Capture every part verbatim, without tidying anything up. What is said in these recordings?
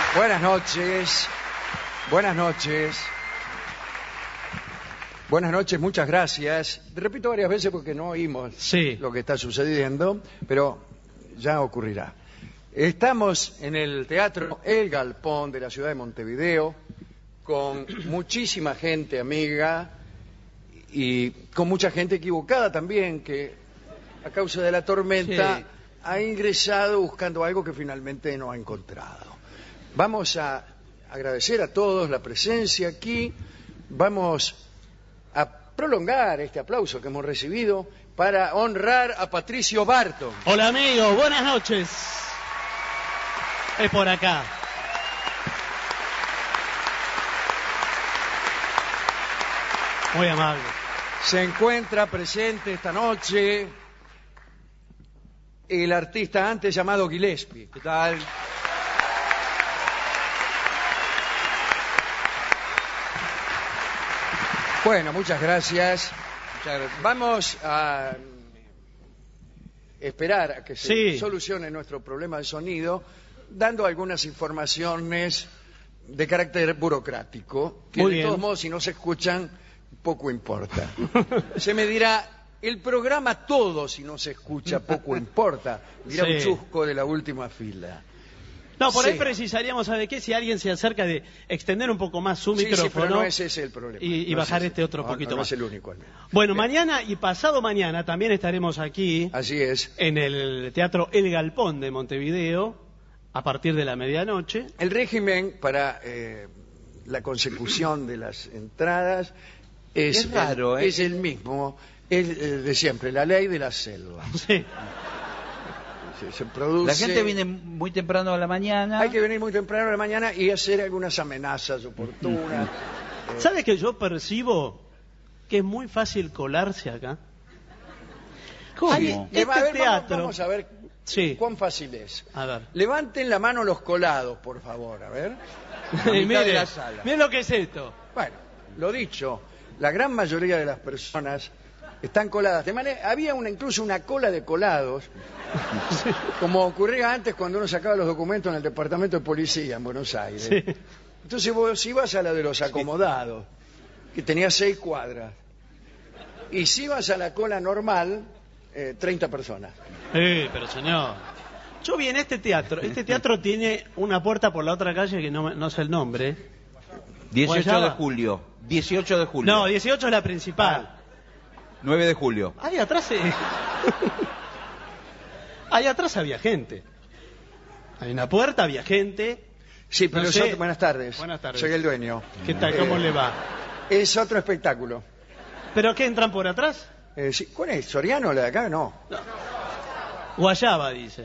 Buenas noches, buenas noches, buenas noches, muchas gracias. Repito varias veces porque no oímos sí. lo que está sucediendo, pero ya ocurrirá. Estamos en el Teatro El Galpón de la ciudad de Montevideo, con muchísima gente amiga y con mucha gente equivocada también, que a causa de la tormenta sí. ha ingresado buscando algo que finalmente no ha encontrado. Vamos a agradecer a todos la presencia aquí. Vamos a prolongar este aplauso que hemos recibido para honrar a Patricio Barton. Hola amigos, buenas noches. Es por acá. Muy amable. Se encuentra presente esta noche el artista antes llamado Gillespie. ¿Qué tal? Bueno, muchas gracias. Muchas gracias. Vamos a esperar a que se sí. solucione nuestro problema de sonido, dando algunas informaciones de carácter burocrático, que Muy de bien. todos modos, si no se escuchan, poco importa. Se me dirá, el programa todo, si no se escucha, poco importa, dirá Sí. un chusco de la última fila. No, por Sí. ahí precisaríamos, ¿sabe qué? Si alguien se acerca de extender un poco más su Sí, sí, micrófono pero no ese es el problema. y, y No bajar es ese. este otro No, poquito no, no más. es el único. al menos. Bueno, Bien. mañana y pasado mañana también estaremos aquí Así es. en el Teatro El Galpón de Montevideo a partir de la medianoche. El régimen para eh, la consecución de las entradas es, Es raro, el, ¿eh? es el mismo, es eh, de siempre, la ley de la selva. Sí. Se, se produce... La gente viene muy temprano a la mañana. Hay que venir muy temprano a la mañana y hacer algunas amenazas oportunas. eh, ¿Sabe que yo percibo que es muy fácil colarse acá? ¿Cómo? Hay- le este va- a ver, vamos- teatro... Vamos, a ver Sí. cuán fácil es. A ver. Levanten la mano los colados, por favor, a ver. La Y mitad de mire, la sala. mire lo que es esto. Bueno, lo dicho, la gran mayoría de las personas están coladas. De manera, había una, incluso una cola de colados, como ocurría antes cuando uno sacaba los documentos en el departamento de policía en Buenos Aires. Sí. Entonces vos ibas a la de los acomodados, que tenía seis cuadras, y si ibas a la cola normal, eh, treinta personas. Sí, pero señor. Yo vi en este teatro. Este teatro tiene una puerta por la otra calle que no, no sé el nombre. dieciocho de Guayaba. julio. dieciocho de julio. No, dieciocho es la principal. nueve de julio. Ahí atrás. eh. Ahí atrás había gente. Hay una puerta, había gente. Sí, pero No es sé. otro- buenas tardes. Buenas tardes. Soy el dueño. ¿Qué tal? ¿Cómo Eh, le va? Es otro espectáculo. ¿Pero qué entran por atrás? Eh, sí, ¿cuál es? ¿Soriano, la de acá? No. Guayaba, dice.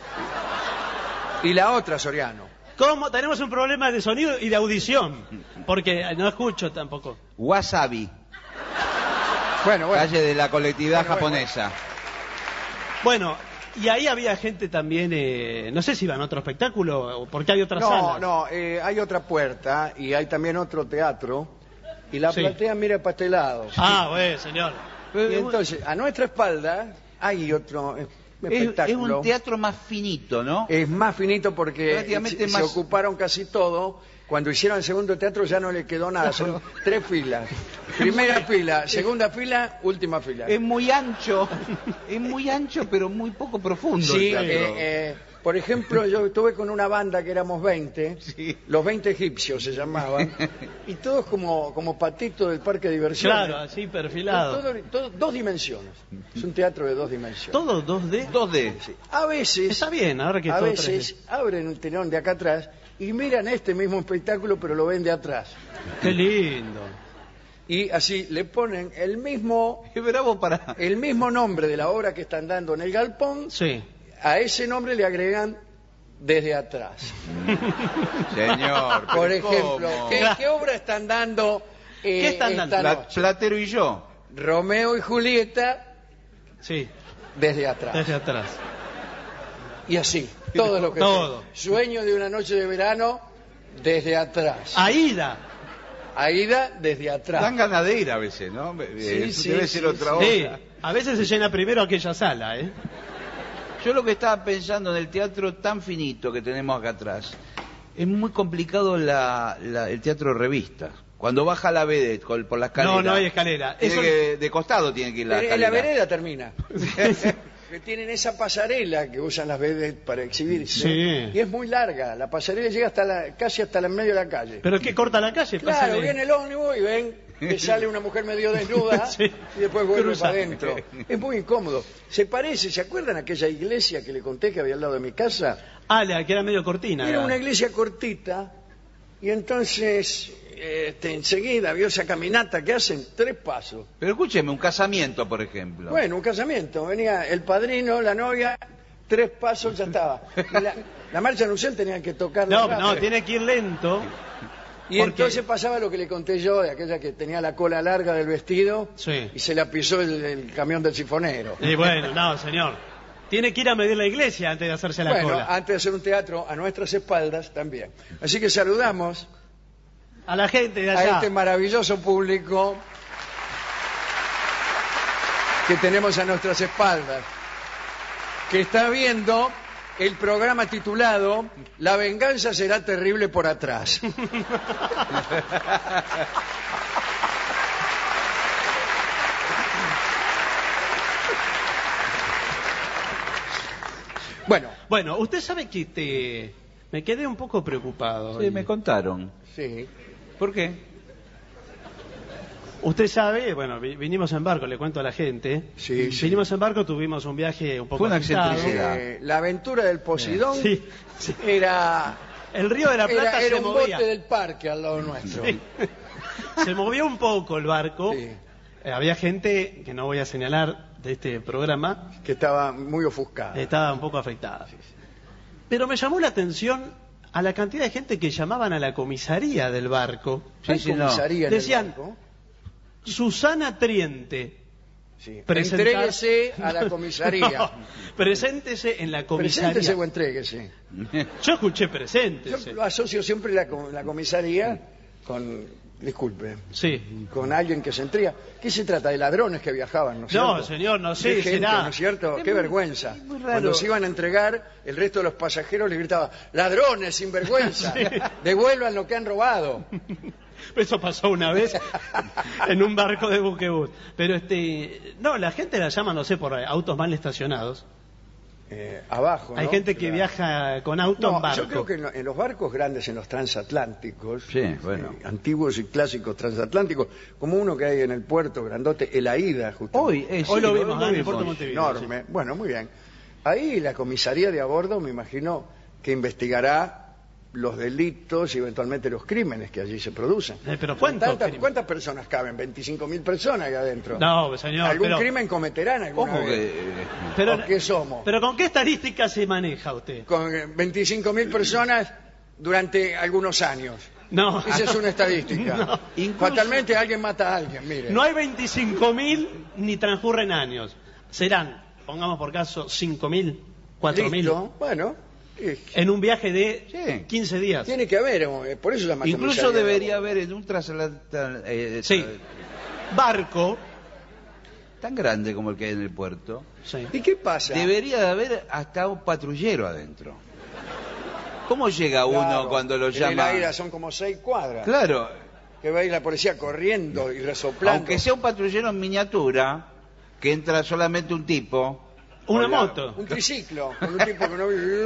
Y la otra, Soriano. ¿Cómo? Tenemos un problema de sonido y de audición. Porque no escucho tampoco. Wasabi. Bueno, bueno. Calle de la colectividad Bueno, bueno, japonesa. Bueno, y ahí había gente también, eh, no sé si iban a otro espectáculo, o porque hay otras No, salas. no, eh, hay otra puerta y hay también otro teatro y la Sí. platea mira para este lado. Ah, bueno, señor. Y entonces, a nuestra espalda hay otro eh, Es, espectáculo. es un teatro más finito, ¿no? Es más finito porque Prácticamente se, más- se ocuparon casi todo. Cuando hicieron el segundo teatro ya no le quedó nada, son tres filas. Primera fila, segunda fila, última fila. Es muy ancho. Es muy ancho, pero muy poco profundo. Sí, el teatro. eh, eh, por ejemplo, yo estuve con una banda que éramos veinte, Sí. los veinte egipcios se llamaban, y todos como, como patitos del parque de diversiones. Claro, así perfilado. Todo- todo- dos dimensiones. Es un teatro de dos dimensiones. ¿Todo dos D? dos D. Sí. A veces, Está bien, ahora que a todo veces abren el telón de acá atrás y miran este mismo espectáculo, pero lo ven de atrás. tres D. Qué lindo. Y así le ponen el mismo, Es bravo para... el mismo nombre de la obra que están dando en el galpón. Sí. A ese nombre le agregan desde atrás. Señor, pero Por ejemplo, ¿cómo? ¿qué, qué obra están dando eh, ¿Qué están dando? esta Pla- noche? Platero y yo. Romeo y Julieta Sí, desde atrás. desde atrás. Y así, todo lo que Todo. Sueño de una noche de verano desde atrás. Aida. Aida desde atrás. Dan ganadera a veces, ¿no? Eh, sí, Debe sí, ser otra Sí, obra. a veces se llena primero aquella sala, ¿eh? Yo lo que estaba pensando en el teatro tan finito que tenemos acá atrás, Es muy complicado la, la, el teatro revista. Cuando baja la vedette con- por la escalera. No, no hay escalera. Tiene Eso- que- de costado tiene que ir la En escalera. la vereda termina. Que tienen esa pasarela que usan las vedettes para exhibirse. Sí. Y es muy larga. La pasarela llega hasta la, casi hasta el medio de la calle. Pero es que corta la calle. Claro, pásale. viene el ómnibus y ven que sale una mujer medio desnuda Sí. y después vuelve Cruza. para adentro. Es muy incómodo. Se parece, ¿se acuerdan aquella iglesia que le conté que había al lado de mi casa? Ah, la que era medio cortina. Era era. una iglesia cortita y entonces este, enseguida vio esa caminata que hacen tres pasos. Pero escúcheme, un casamiento, por ejemplo. Bueno, un casamiento. Venía el padrino, la novia, tres pasos ya estaba. Y la, la marcha nupcial tenía que tocar. No, no, tiene que ir lento. Y porque- entonces pasaba lo que le conté yo, de aquella que tenía la cola larga del vestido Sí. y se la pisó el, el camión del sifonero. Y bueno, no, señor. Tiene que ir a medir la iglesia antes de hacerse la Bueno, cola. antes de hacer un teatro a nuestras espaldas también. Así que saludamos A la gente de a allá. este maravilloso público que tenemos a nuestras espaldas, que está viendo el programa titulado La venganza será terrible por atrás. Bueno, Bueno, usted sabe que te... me quedé un poco preocupado. Sí, Y- me contaron. sí. ¿Por qué? Usted sabe, bueno, vi- vinimos en barco, le cuento a la gente. Sí, sí. Vinimos en barco, tuvimos un viaje un poco Fue una agitado. excentricidad. Eh, la aventura del Poseidón Sí, sí. era, El río de la Plata era, era se un movía. bote del parque al lado nuestro. Sí. Se movió un poco el barco. Sí. Eh, había gente, que no voy a señalar de este programa, Que estaba muy ofuscada. estaba un poco afectada. Pero me llamó la atención a la cantidad de gente que llamaban a la comisaría del barco. Sí, Hay sí, no. comisaría en el Decían, barco. Susana Triente. Sí. presentar- Entréguese a la comisaría. No, preséntese en la comisaría. Preséntese o entréguese. Yo escuché Yo preséntese. lo asocio siempre la, co- la comisaría con, disculpe, Sí. con alguien que se entrega. ¿Qué se trata? De ladrones que viajaban, ¿no es No, cierto? señor, no sé, De gente, será. ¿no es cierto? Es Qué muy- vergüenza. es muy raro. Cuando se iban a entregar, el resto de los pasajeros les gritaba, ladrones, sinvergüenza, devuelvan lo que han robado. Eso pasó una vez en un barco de buquebús. Pero este, no, la gente la llama, no sé, por autos mal estacionados. Eh, abajo, Hay ¿no? gente que Claro. viaja con auto en No, barco. yo creo que en, lo- en los barcos grandes, en los transatlánticos, Sí, bueno. eh, antiguos y clásicos transatlánticos, como uno que hay en el puerto grandote, el AIDA, justamente. Hoy, eh, Hoy sí, lo vimos, ah, en el vimos. puerto de Montevideo. enorme. Bueno, muy bien. Ahí la comisaría de a bordo, me imagino que investigará los delitos y eventualmente los crímenes que allí se producen. Eh, pero Son ¿cuántos tantas- crímenes? ¿Cuántas personas caben? veinticinco mil personas ahí adentro. No, señor. ¿Algún pero, crimen cometerán alguna ¿Cómo vez? que...? eh, pero, ¿O qué somos? pero ¿con qué estadística se maneja usted? Con veinticinco mil personas durante algunos años. No. Esa es una estadística. No. Incluso- Fatalmente alguien mata a alguien, mire. No hay veinticinco mil ni transcurren años. Serán, pongamos por caso, cinco mil, cuatro mil. Listo. Bueno, eh, En un viaje de Sí. quince días. tiene que haber, eh, por eso se llama Incluso comisaría de debería a bordo. haber en un transatlántico eh, Sí. Barco. tan grande como el que hay en el puerto. Sí. ¿Y qué pasa? Debería de haber hasta un patrullero adentro. ¿Cómo llega uno Claro, cuando lo en llama? el aire son como seis cuadras. Claro, Que va a ir la policía corriendo y resoplando. aunque sea un patrullero en miniatura, que entra solamente un tipo. Una Hola. moto. Un triciclo, con un tipo que no...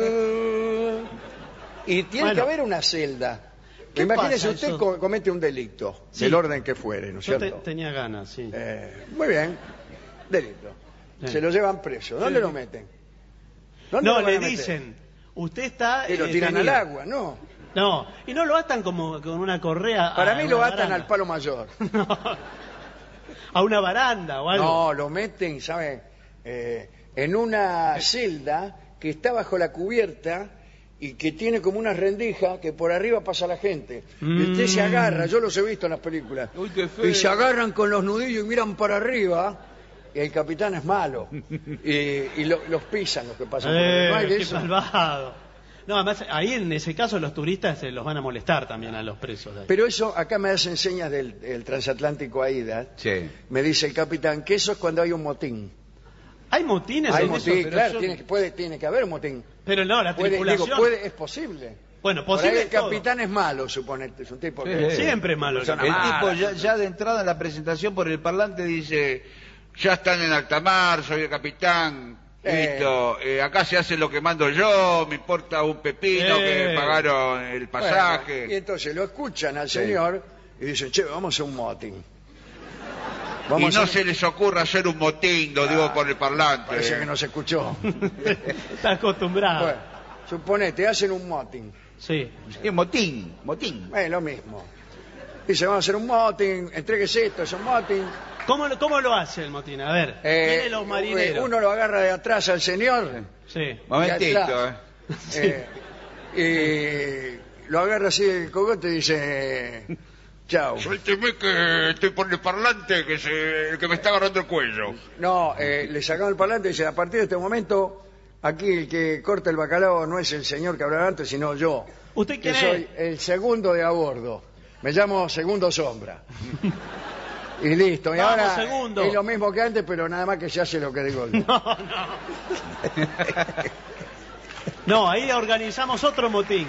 Y tiene Bueno. que haber una celda. ¿Qué Imagínese pasa usted eso? co- comete un delito, Sí. del orden que fuere, ¿no es Yo te- cierto? tenía ganas, sí. Eh, muy bien, delito. Sí. Se lo llevan preso. ¿Dónde Sí. lo meten? ¿Dónde No, lo van le a meter? dicen, usted está... Y lo eh, tiran al detenido. agua, ¿no? No, y no lo atan como con una correa. Para a mí una lo atan baranda. al palo mayor. No, a una baranda o algo. No, lo meten, ¿sabe? Eh, en una celda que está bajo la cubierta y que tiene como una rendija que por arriba pasa la gente. Y usted se Mm. agarra, yo los he visto en las películas, Uy, qué feo. y se agarran con los nudillos y miran para arriba, y el capitán es malo. Y, y lo- los pisan los que pasan por Eh, arriba. No hay de qué eso. malvado. No, además, ahí en ese caso los turistas se los van a molestar también a los presos. de ahí. Pero eso, acá me hacen señas del, del transatlántico AIDA. Sí. Me dice el capitán que eso es cuando hay un motín. Hay motines Hay en eso, motín, pero claro, yo- tiene, que- puede, tiene que haber motín. Pero no, la Puede, tripulación. digo, puede, es posible. Bueno, Por ahí posible el es todo. capitán es malo, suponete. Es un tipo que... Sí. Siempre es malo. el Persona El capitán. mala. tipo ya, ya de entrada en la presentación por el parlante dice, ya están en alta mar, soy el capitán, Eh. listo, eh, acá se hace lo que mando yo, me importa un pepino Eh. que pagaron el Bueno, pasaje. y entonces lo escuchan al Sí. señor y dicen, che, vamos a hacer un motín. Y Vamos no a se les ocurra hacer un motín, lo digo por el parlante. Parece que no se escuchó. Está acostumbrado. Bueno, suponete, hacen un motín. Sí. Sí, motín, motín. Es lo mismo. Dice, vamos a hacer un motín, entréguese esto, es un motín. ¿Cómo, lo- ¿Cómo lo hace el motín? A ver, Eh, tiene los marineros. Uno lo agarra de atrás al señor. Sí. Momentito, atrás. eh. eh, y lo agarra así del cogote y dice, chao. Suélteme que estoy por el parlante, que, se, el que me está agarrando el cuello. No, eh, le sacamos el parlante y dice, a partir de este momento, aquí el que corta el bacalao no es el señor que hablaba antes, sino yo. ¿Usted Que quién es? soy el segundo de a bordo. Me llamo Segundo Sombra. Y listo. Y Vamos, ahora Segundo. es lo mismo que antes, pero nada más que se hace lo que digo yo. No, no. No, ahí organizamos otro motín.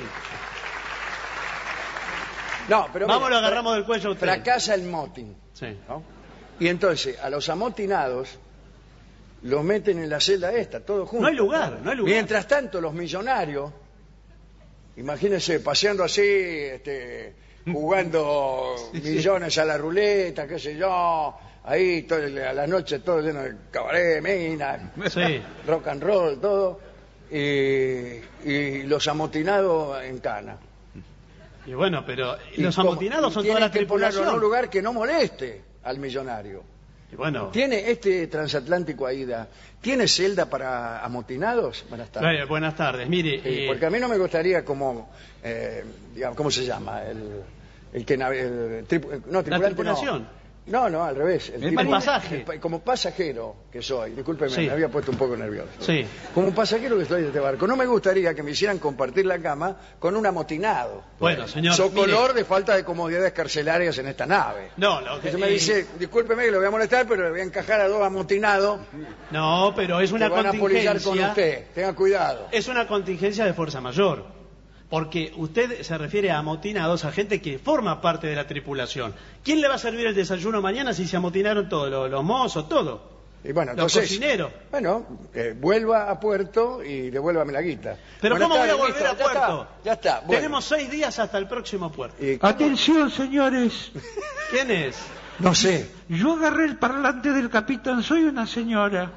No, pero Vamos, mira, lo agarramos del cuello a usted. fracasa el motín. Sí. ¿No? Y entonces, a los amotinados los meten en la celda esta, todos juntos. No hay lugar, no hay lugar. Mientras tanto, los millonarios, imagínense, paseando así, este, jugando millones a la ruleta, qué sé yo, ahí todo, el- a la noche todo lleno de cabaret, minas, Sí. rock and roll, todo, y, y los amotinados en cana. Y bueno, pero Y los como- amotinados y son tienen toda la que ponerlo en tripulación. un lugar que no moleste al millonario. Y bueno, ¿Tiene este transatlántico Aida, tiene celda para amotinados? Buenas tardes. Bueno, buenas tardes. Mire, Sí, eh, porque a mí no me gustaría como, eh, digamos, ¿cómo se llama? El, el que nave- el tripu- no, tripulante tripulación. No. no, no, al revés. El tipo- pasaje. el pa- como pasajero que soy, discúlpeme, Sí. me había puesto un poco nervioso. Sí. Como pasajero que estoy de este barco, no me gustaría que me hicieran compartir la cama con un amotinado. Bueno, señor, Socolor de falta de comodidades carcelarias en esta nave. no, lo que Entonces me eh, dice, discúlpeme que lo voy a molestar, pero le voy a encajar a dos amotinados no, pero es que una van a polillar con contingencia. usted. Tenga cuidado. Es una contingencia de fuerza mayor. Porque usted se refiere a amotinados, a gente que forma parte de la tripulación. ¿Quién le va a servir el desayuno mañana si se amotinaron todos? Los, los mozos, todo. Y bueno, Los entonces, cocineros. bueno, eh, vuelva a puerto y devuélvame la guita. Pero Buenas ¿cómo voy a tardes, volver listo, a ya puerto? está, ya está. Bueno. Tenemos seis días hasta el próximo puerto. ¿Y cómo? Atención, señores. ¿Quién es? No sé, Yo agarré el parlante del capitán, soy una señora.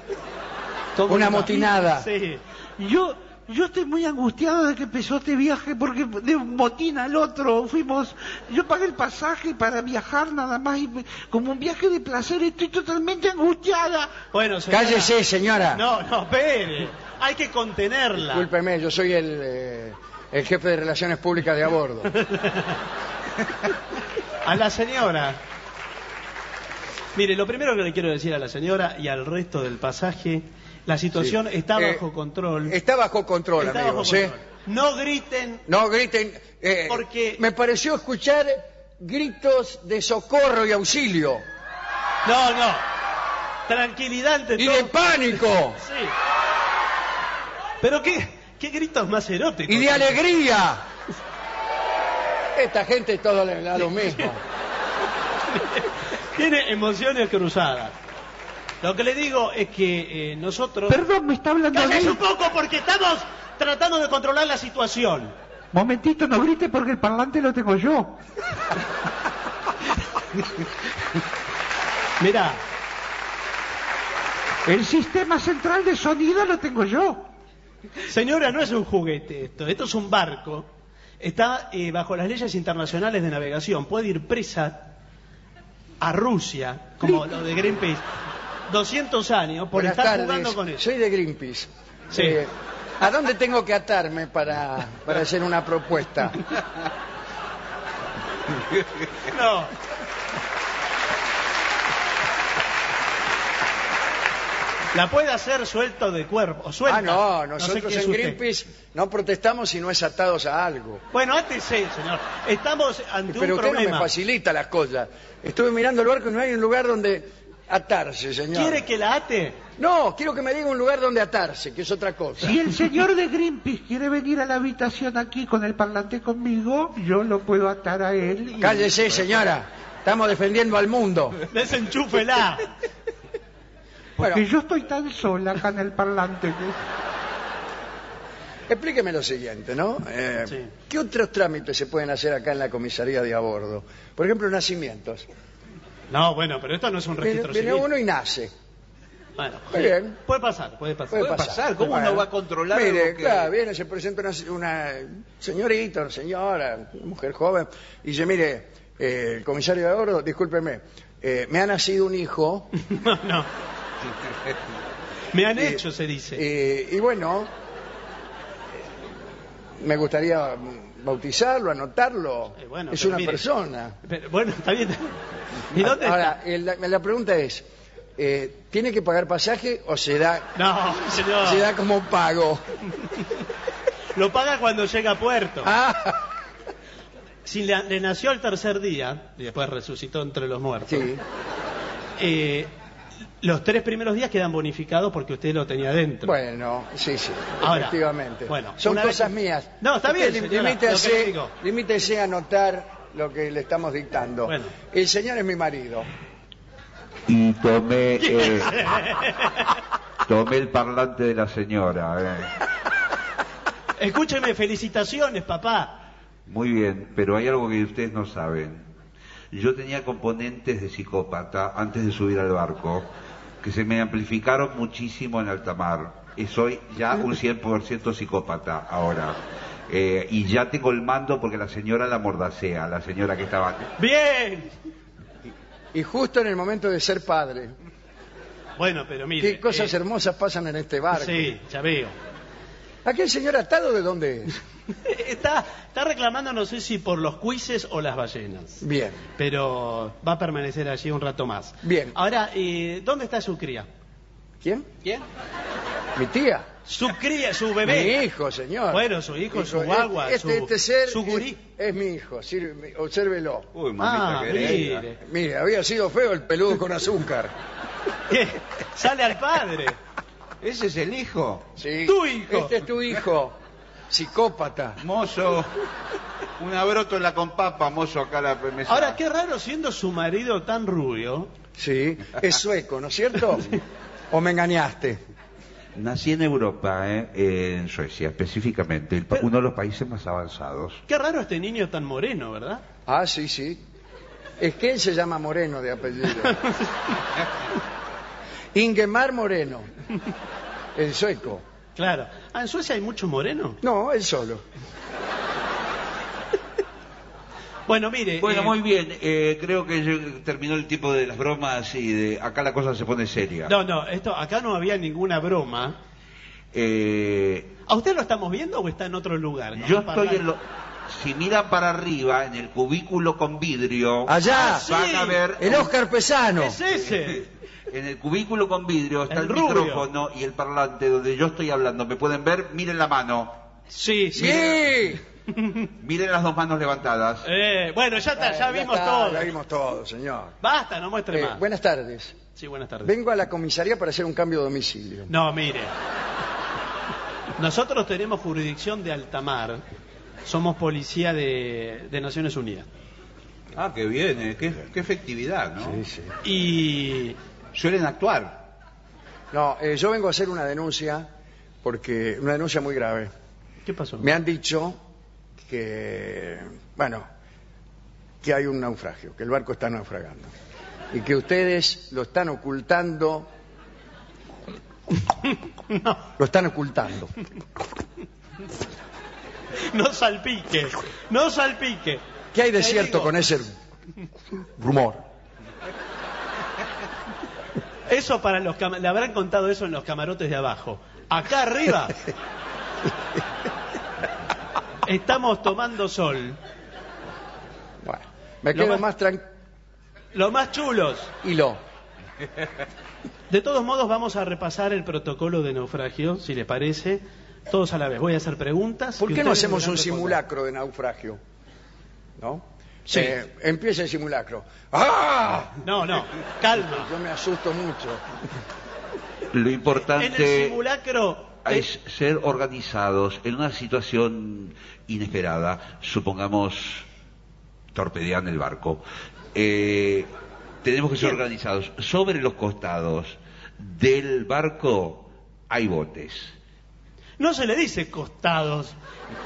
una motinada. Sí. Yo yo estoy muy angustiado de que empezó este viaje porque de un motín al otro fuimos. Yo pagué el pasaje para viajar nada más y como un viaje de placer estoy totalmente angustiada. Bueno, señora. Cállese, señora. No, no, espere. Hay que contenerla. Discúlpeme, yo soy el, eh, el jefe de Relaciones Públicas de a bordo. A la señora. Mire, lo primero que le quiero decir a la señora y al resto del pasaje, la situación Sí. está Eh, bajo control. Está bajo control, Está bajo amigos, ¿eh? control. No griten. No griten. eh, Porque- Me pareció escuchar gritos de socorro y auxilio. No, no. Tranquilidad ante Y todo. de pánico. Sí. Pero qué, qué gritos más eróticos. Y de alegría. Esta gente todo le da lo mismo. Tiene emociones cruzadas. Lo que le digo es que eh, nosotros... Perdón, me está hablando a ¡Cállese mí. un poco porque estamos tratando de controlar la situación! Momentito, no grite porque el parlante lo tengo yo. Mirá, El sistema central de sonido lo tengo yo. señora, no es un juguete esto. Esto es un barco. Está eh, bajo las leyes internacionales de navegación. Puede ir presa a Rusia, como lo de Greenpeace, doscientos años por Buenas estar tardes, jugando con eso. soy de Greenpeace. Sí. Eh, ¿A dónde tengo que atarme para, para hacer una propuesta? No. La puede hacer suelto de cuerpo, o suelta. Ah, no, sé nosotros qué es en usted. Greenpeace no protestamos si no es atados a algo. Bueno, antes sí, señor. Estamos ante Pero un usted no me problema. facilita las cosas. Estuve mirando el barco y no hay un lugar donde Atarse, señor. ¿Quiere que la ate? No, quiero que me diga un lugar donde atarse, que es otra cosa. Si el señor de Greenpeace quiere venir a la habitación aquí con el parlante conmigo, yo lo puedo atar a él. Y... Cállese, señora. Estamos defendiendo al mundo. Desenchúfela. Porque Bueno, yo estoy tan sola acá en el parlante que... explíqueme lo siguiente, ¿no? Eh, Sí. ¿Qué otros trámites se pueden hacer acá en la comisaría de a bordo? Por ejemplo, nacimientos. No, bueno, pero esto no es un Viene, registro viene civil. uno y nace. Bueno, Bien. puede pasar, puede pasar. Puede pasar, ¿cómo Bueno, uno va a controlar Mire, algo que- claro, viene, se presenta una, una señorita, una señora, una mujer joven, y dice, mire, eh, el comisario de a bordo, discúlpeme, eh, me ha nacido un hijo, No, no. Me han Eh, hecho, se dice. eh, y bueno, me gustaría bautizarlo, anotarlo, Eh, bueno, es pero una mire, persona. Pero, bueno, está bien. ¿Y dónde Ahora, está? eh, la, la pregunta es, eh, ¿tiene que pagar pasaje o se da, No, señor. se da como pago? Lo paga cuando llega a puerto. Ah, Si le, le nació al tercer día, y después resucitó entre los muertos, sí. eh, los tres primeros días quedan bonificados porque usted lo tenía dentro. Bueno, sí, sí, Ahora, efectivamente. bueno, Son una vez cosas que- mías. No, está bien, Usted lim- señora, limítese, lo que le digo. limítese a anotar lo que le estamos dictando. Bueno. El señor es mi marido. Y tomé, eh, tomé el parlante de la señora. eh. Escúcheme, felicitaciones, papá. Muy bien, pero hay algo que ustedes no saben. Yo tenía componentes de psicópata antes de subir al barco, que se me amplificaron muchísimo en alta mar. Y soy ya un cien por ciento psicópata ahora. Eh, y ya tengo el mando porque la señora la mordacea, la señora que estaba... Bien. Y justo en el momento de ser padre. Bueno, pero mire. Qué cosas eh, hermosas pasan en este barco. Sí, ya veo. ¿Aquel señor atado de dónde es? Está, está reclamando, no sé si por los cuises o las ballenas. Bien. Pero va a permanecer allí un rato más. Bien. Ahora, eh, ¿dónde está su cría? ¿Quién? ¿Quién? Mi tía. Su cría, su bebé. Mi hijo, señor. Bueno, su hijo, Mi su guagua, Este, su, este ser su es, gurí. es mi hijo. Sirve- obsérvelo. Uy, mamita Ah, querida. mire. Mire, había sido feo el peludo con azúcar. ¿Qué? Sale al padre. ¿Ese es el hijo? Sí. Tu hijo. Este es tu hijo. Psicópata. Mozo, un abroto en la compapa, mozo, acá a la mesa. Ahora, qué raro siendo su marido tan rubio. Sí. Es sueco, ¿no es cierto? ¿O me engañaste? Nací en Europa, eh, eh, en Suecia específicamente, el pa- Pero- uno de los países más avanzados. Qué raro este niño tan moreno, ¿verdad? Ah, sí, sí. Es que él se llama Moreno de apellido. Ingemar Moreno. El sueco. Claro. Ah, ¿en Suecia hay mucho moreno? No, él solo. Bueno, mire. Bueno, eh, muy bien, eh, creo que ya terminó el tiempo de las bromas y de acá la cosa se pone seria. No, no, esto, acá no había ninguna broma. Eh, ¿A usted lo estamos viendo o está en otro lugar? yo No, estoy para- en lo... Si miran para arriba, en el cubículo con vidrio, Allá. Ah, sí. van a ver... El Oscar Pesano. Es ese. En el cubículo con vidrio está El el, rubio. micrófono y el parlante donde yo estoy hablando. ¿Me pueden ver? Miren la mano. Sí, sí. Sí. Miren las dos manos levantadas. Eh, bueno, ya está, ya Eh, vimos está, todo. Ya vimos todo, señor. Basta, no muestre Eh, más. buenas tardes. Sí, buenas tardes. Vengo a la comisaría para hacer un cambio de domicilio. No, mire. Nosotros tenemos jurisdicción de alta mar. Somos policía de, de Naciones Unidas. Ah, qué bien, eh, qué, qué efectividad, ¿no? Sí, sí. Y Suelen actuar. No, eh, yo vengo a hacer una denuncia, porque una denuncia muy grave. ¿qué pasó? Me han dicho que, bueno, que hay un naufragio, que el barco está naufragando. Y que ustedes lo están ocultando. No, Lo están ocultando. no salpique, no salpique. ¿Qué hay de Te cierto digo, con ese rumor? Eso para los cam- le habrán contado eso en los camarotes de abajo. Acá arriba estamos tomando sol. Bueno, me Lo quedo más- más tranquilo. Los más chulos. De todos modos, vamos a repasar el protocolo de naufragio, si le parece, todos a la vez. Voy a hacer preguntas. ¿Por y qué no ustedes hacemos deberán un responder. simulacro de naufragio? ¿No? Sí. Eh, empieza el simulacro. ¡Ah! No, no, calma. Yo me asusto mucho. Lo En el importante simulacro es ser organizados en una situación inesperada. Supongamos, torpedean el barco. Eh, tenemos que ser Bien. organizados. Sobre los costados del barco hay botes. no se le dice costados.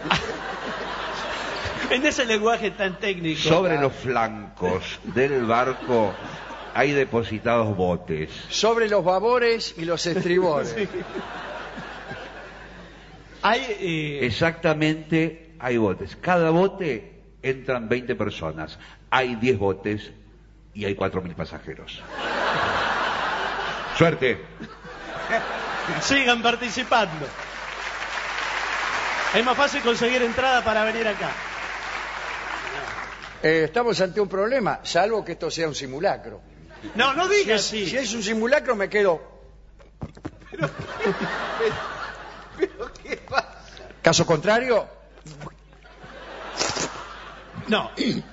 En ese lenguaje tan técnico. Sobre los flancos del barco hay depositados botes. Sobre los babores y los estribores. Sí. Hay, eh, Exactamente, hay botes. Cada bote entran veinte personas. Hay diez botes y hay cuatro mil pasajeros. Suerte. sigan participando. Es más fácil conseguir entrada para venir acá. Eh, estamos ante un problema, salvo que esto sea un simulacro. No, no Si digas es, así. si es un simulacro me quedo. ¿Pero qué pasa? Caso contrario, No,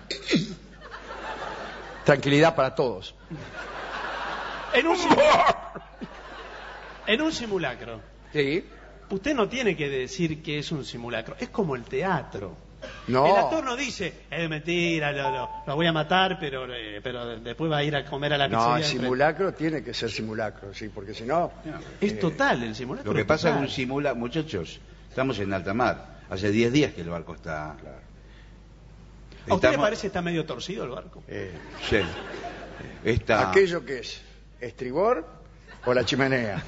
tranquilidad para todos. en un simulacro. En un simulacro. Sí. Usted no tiene que decir que es un simulacro. Es como el teatro. No. El actor no dice, es mentira, lo, lo, lo voy a matar, pero, eh, pero después va a ir a comer a la No, pizzería. el enfrente. simulacro tiene que ser simulacro, sí, porque si no. Es total el simulacro. Lo que es pasa total. con un simula, muchachos, estamos en alta mar. Hace diez días que el barco está. ¿A usted le Estamos- parece que está medio torcido el barco? eh, Sí. Está. ¿Aquello que es? ¿Estribor o la chimenea?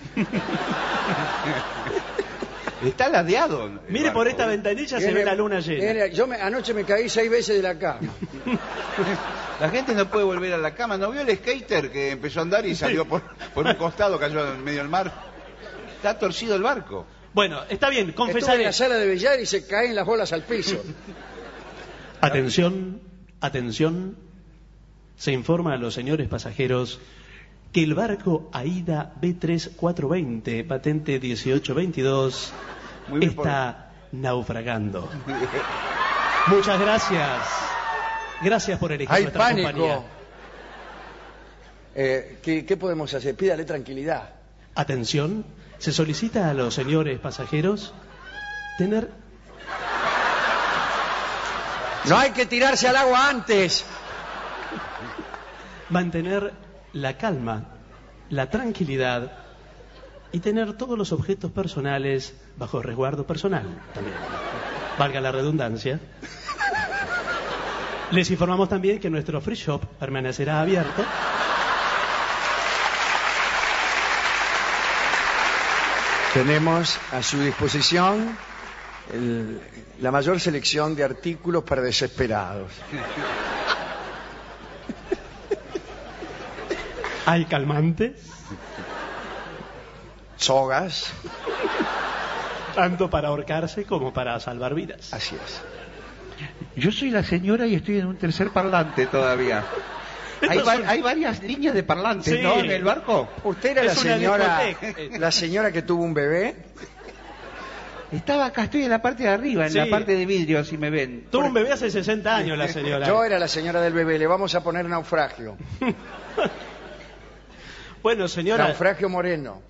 Está ladeado. el Mire, barco. por esta ventanilla se Viene- ve la luna llena. viene- yo me- anoche me caí seis veces de la cama. La gente no puede volver a la cama. ¿No vio el skater que empezó a andar y salió por, por un costado, cayó en medio del mar? Está torcido el barco. Bueno, está bien, Estuve en confesaré. la sala de billar y se caen las bolas al piso. Atención, atención. Se informa a los señores pasajeros que el barco AIDA B tres cuatro veinte, patente dieciocho veintidós, Muy bien por- está naufragando. Muchas gracias. Gracias por elegir Hay nuestra pánico. compañía. Eh, ¿qué, qué podemos hacer? Pídale tranquilidad. Atención, se solicita a los señores pasajeros tener... No hay que tirarse al agua antes. mantener la calma, la tranquilidad y tener todos los objetos personales bajo resguardo personal también. Valga la redundancia. Les informamos también que nuestro free shop permanecerá abierto. Tenemos a su disposición el- la mayor selección de artículos para desesperados. Hay calmantes, Sogas, tanto para ahorcarse como para salvar vidas. así es. Yo soy la señora y estoy en un tercer parlante todavía. Hay, va- hay varias líneas de parlantes, Sí. ¿no? En el barco. ¿Usted era la Es una señora, discoteca. la señora que tuvo un bebé? Estaba acá, estoy en la parte de arriba, en Sí. la parte de vidrio, así me ven. Tuvo un bebé hace sesenta años la señora. Yo era la señora del bebé, le vamos a poner naufragio. Bueno, señora, Naufragio Moreno.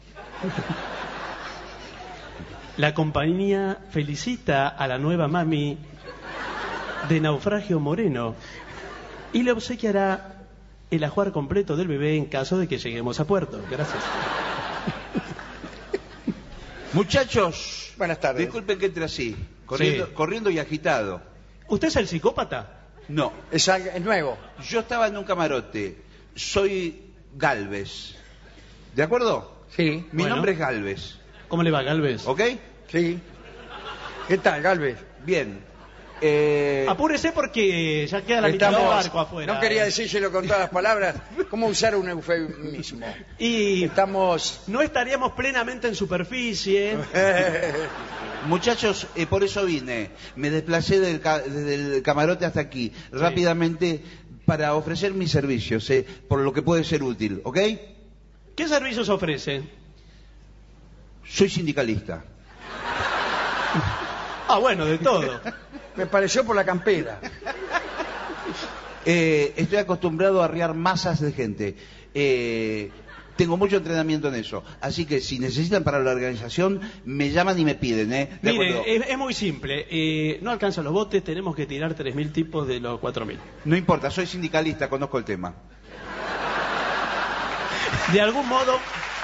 la compañía felicita a la nueva mami de Naufragio Moreno y le obsequiará el ajuar completo del bebé en caso de que lleguemos a puerto. Gracias. Muchachos, Buenas tardes. disculpen que entre así, corriendo, Sí. corriendo y agitado. ¿Usted es el psicópata? No, Es, algo- es nuevo. yo estaba en un camarote. Soy Galvez. ¿De acuerdo? Sí. Mi Bueno. nombre es Galvez. ¿Cómo le va, Galvez? ¿Ok? Sí. ¿Qué tal, Galvez? Bien. Eh, Apúrese porque ya queda la mitad del barco afuera. no quería decírselo con todas las palabras. ¿Cómo usar un eufemismo? Y Estamos... no estaríamos plenamente en superficie. muchachos, eh, por eso vine. Me desplacé del ca- desde el camarote hasta aquí, rápidamente, para ofrecer mis servicios, eh, por lo que puede ser útil, ¿ok? ¿Qué servicios ofrece? Soy sindicalista. Ah, bueno, de todo. Me pareció por la campera. Eh, estoy acostumbrado a arriar masas de gente. Eh, tengo mucho entrenamiento en eso. Así que si necesitan para la organización, me llaman y me piden, ¿eh? De acuerdo. Mire, es, es muy simple. Eh, no alcanzan los botes, tenemos que tirar tres mil tipos de los cuatro mil. No importa, soy sindicalista, conozco el tema. De algún modo...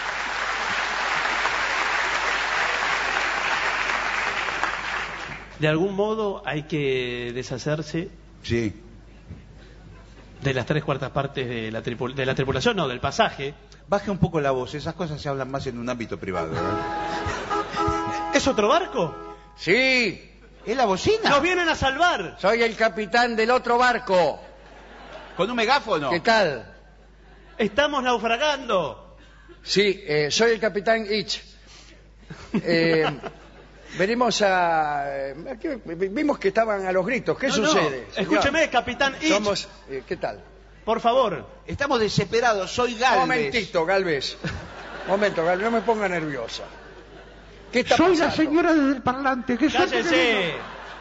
De algún modo hay que deshacerse Sí. de las tres cuartas partes de la, tripul- de la tripulación, no, del pasaje. Baje un poco la voz, esas cosas se hablan más en un ámbito privado. ¿eh? ¿Es otro barco? Sí, ¿Es la bocina? ¡Nos vienen a salvar! soy el capitán del otro barco. ¿Con un megáfono? ¿Qué tal? ¡Estamos naufragando! Sí, eh, soy el capitán Itch. Eh, venimos a... eh, aquí vimos que estaban a los gritos. ¿Qué No, no, sucede? señor? escúcheme, capitán Itch. Somos... eh, ¿Qué tal? Por favor. Estamos desesperados, soy Galvez. Momentito, Galvez. Momento, Galvez, no me ponga nerviosa. ¿Qué está Soy la pasando? señora del parlante. ¿Qué suerte que ¡Cállese! vengo.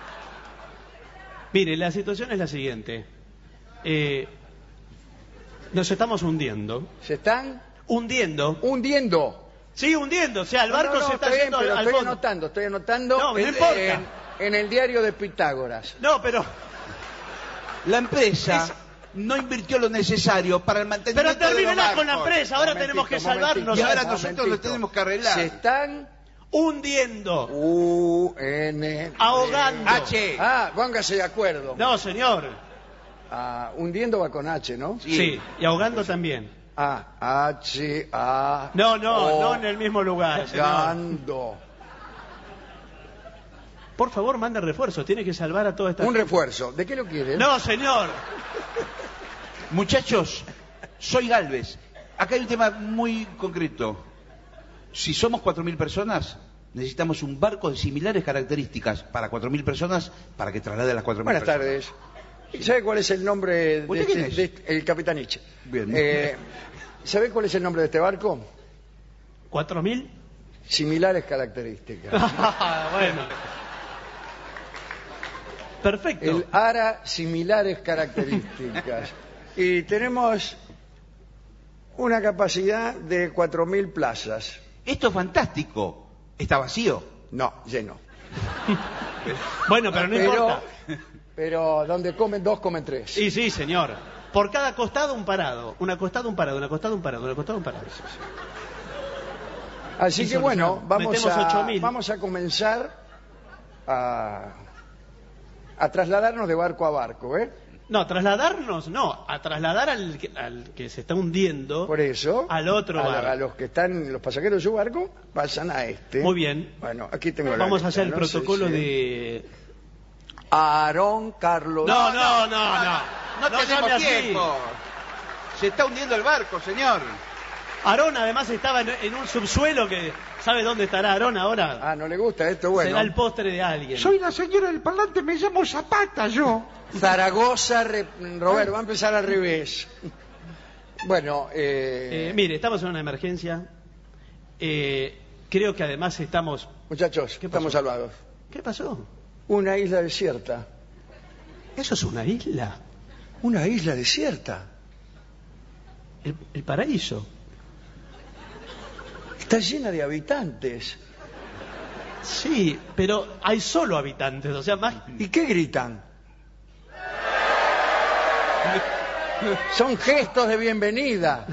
Mire, la situación es la siguiente. Eh, nos estamos hundiendo. ¿Se están Hundiendo. hundiendo? Sí, hundiendo. O sea, el No, barco no, no, se está bien, yendo pero al estoy fondo. anotando, estoy anotando No, no en, importa. en- en el diario de Pitágoras. No, pero... La empresa no invirtió lo necesario para el mantenimiento Pero de los termínela con la barcos. empresa. Ahora Momentito, tenemos que momentito, salvarnos. Y ahora momentito. nosotros lo tenemos que arreglar. Se están Hundiendo. U N Ahogando. H. Ah, póngase de acuerdo. No, señor. Ah, hundiendo va con H, ¿no? Sí, y ahogando también. Ah, H, A. No, no, O, no en el mismo lugar, señor. Gando. Por favor, mande refuerzos. Tiene que salvar a toda esta Un gente. refuerzo. ¿De qué lo quiere? No, señor. Muchachos, soy Galvez. Acá hay un tema muy concreto. Si somos cuatro mil personas, necesitamos un barco de similares características para cuatro mil personas para que traslade a las cuatro mil Buenas personas. tardes. ¿Sabe cuál es el nombre de ¿Usted este, quién es? de este- el capitán Nietzsche? Bien. Eh, ¿Sabe cuál es el nombre de este barco? ¿Cuatro mil? Similares características. Bueno. Perfecto. El ARA similares características. Y tenemos una capacidad de cuatro mil plazas. Esto es fantástico. Está vacío. No, lleno. Bueno, pero no pero, importa. pero donde comen dos, comen tres. Sí, sí, señor. Por cada costado un parado. Un acostado, un parado, un acostado, un parado, un acostado, un parado. Así Y que bueno, solución. vamos Metemos a, ocho mil. vamos a comenzar a, a trasladarnos de barco a barco, ¿eh? No, trasladarnos, no, a trasladar al, que- al que se está hundiendo. Por eso, Al otro a, barco. a los que están, los pasajeros de su barco, pasan a este. Muy bien. Bueno, aquí tengo la Vamos a lista, hacer el no sé protocolo si- de... Aarón Carlos. No, no, no, no. No, tenemos llame así. tiempo. Se está hundiendo el barco, señor. Aarón además estaba en, en un subsuelo que... ¿Sabe dónde estará Aarón ahora? Ah, ¿no le gusta esto? Bueno. Será el postre de alguien. Soy la señora del parlante, me llamo Zapata yo. Zaragoza, re- Roberto, va a empezar al revés. Bueno, eh, Eh, mire, estamos en una emergencia. Eh, creo que además estamos... muchachos, ¿qué estamos pasó? salvados. ¿Qué pasó? Una isla desierta. ¿Eso es una isla? Una isla desierta. El, el paraíso. Está llena de habitantes. Sí, pero hay solo habitantes, o sea, más... ¿Y qué gritan? Son gestos de bienvenida.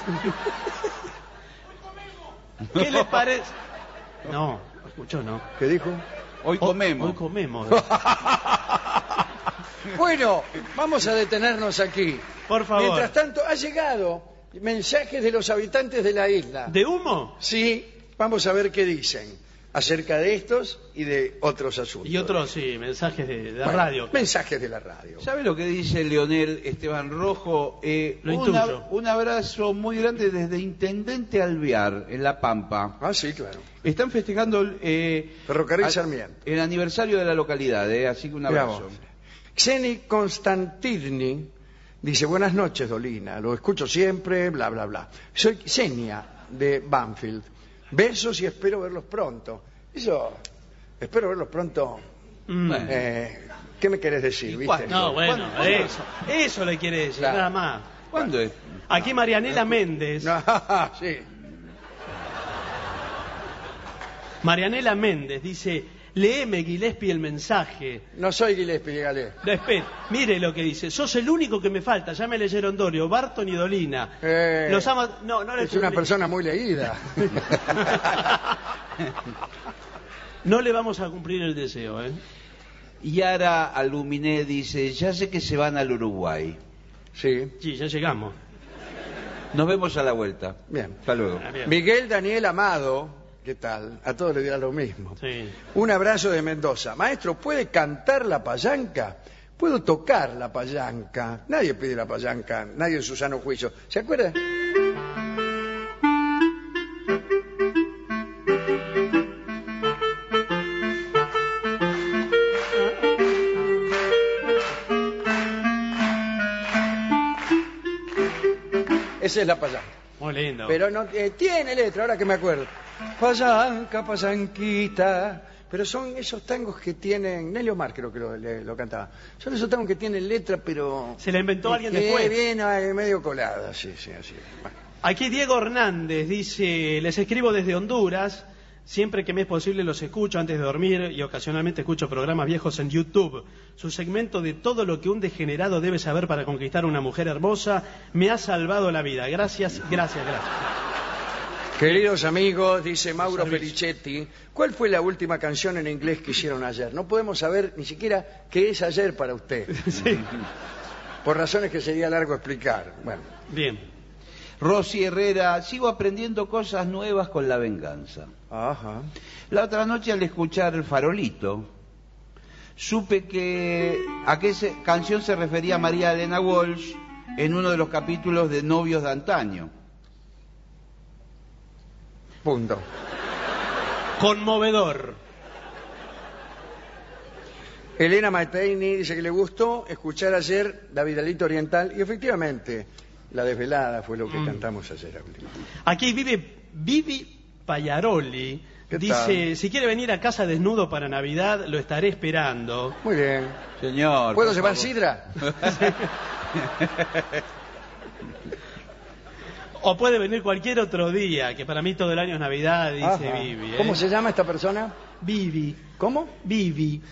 ¿Qué les parece? No, escuchó, no. ¿Qué dijo? Hoy Hoy- comemos. Hoy comemos. Bueno, vamos a detenernos aquí. Por favor. Mientras tanto, ha llegado mensajes de los habitantes de la isla. ¿De humo? Sí, vamos a ver qué dicen acerca de estos y de otros asuntos. Y otros, sí, mensajes de, de Bueno, radio. Mensajes de la radio. ¿Sabe lo que dice Leonel Esteban Rojo? Eh, Lo un, intuyo. ab- un abrazo muy grande desde Intendente Alvear, en La Pampa. Ah, sí, claro. Están festejando eh, Ferrocarril al- Sarmiento. el aniversario de la localidad, eh, así que un Mirá abrazo. vos. Xeni Constantini dice, buenas noches, Dolina, lo escucho siempre, bla, bla, bla. Soy Xenia de Banfield. Besos y espero verlos pronto. Eso, espero verlos pronto Mm. Bueno. Eh, ¿Qué me querés decir? ¿Viste? cuándo? No, bueno, ¿Cuándo? eso, eso le quiere decir, Claro. nada más. ¿Cuándo es? Aquí Marianela Méndez, No, sí. Marianela Méndez dice, léeme Gillespie el mensaje. No soy Gillespie, dígale. No, espere, mire lo que dice, sos el único que me falta, ya me leyeron Dorio, Barton y Dolina. Eh, Los ama... No, no le Es una cumplí. persona muy leída. No le vamos a cumplir el deseo, ¿eh? Yara Aluminé dice, ya sé que se van al Uruguay. Sí, Sí, ya llegamos. Nos vemos a la vuelta. bien. Hasta luego. Ah, bien. Miguel Daniel Amado, ¿qué tal? A todos les dirá lo mismo. Sí. Un abrazo de Mendoza. Maestro, ¿puede cantar la payanca? Puedo tocar la payanca. Nadie pide la payanca, nadie en su sano juicio. ¿Se acuerda? Esa es la payanca. Muy lindo. Pero no eh, tiene letra, ahora que me acuerdo. Payanca, payanquita. Pero son esos tangos que tienen. Nelly Omar creo que lo, le- lo cantaba. Son esos tangos que tienen letra, pero. Se la inventó alguien que después. Viene eh, medio colada, sí, sí, así. Bueno. Aquí Diego Hernández dice, les escribo desde Honduras, siempre que me es posible los escucho antes de dormir y ocasionalmente escucho programas viejos en YouTube. Su segmento de todo lo que un degenerado debe saber para conquistar a una mujer hermosa me ha salvado la vida. Gracias, gracias, gracias. Queridos amigos, dice Mauro Servicio. Felicetti, ¿cuál fue la última canción en inglés que hicieron ayer? No podemos saber ni siquiera qué es ayer para usted. Sí. Por razones que sería largo explicar. Bueno, Bien. Rosy Herrera, sigo aprendiendo cosas nuevas con la venganza. ajá. La otra noche al escuchar El Farolito, supe que a qué se- canción se refería María Elena Walsh en uno de los capítulos de Novios de Antaño. Punto. Conmovedor. Elena Mateini dice que le gustó escuchar ayer La Vidalita Oriental y efectivamente La Desvelada fue lo que Mm. cantamos ayer. a última. Aquí vive Vivi Payaroli. ¿Qué Dice, tal? si quiere venir a casa desnudo para Navidad, lo estaré esperando. Muy bien. Señor. ¿Puedo por llevar favor. sidra? O puede venir cualquier otro día, que para mí todo el año es Navidad, dice Ajá. Vivi. ¿eh? ¿Cómo se llama esta persona? Vivi. ¿Cómo? Vivi.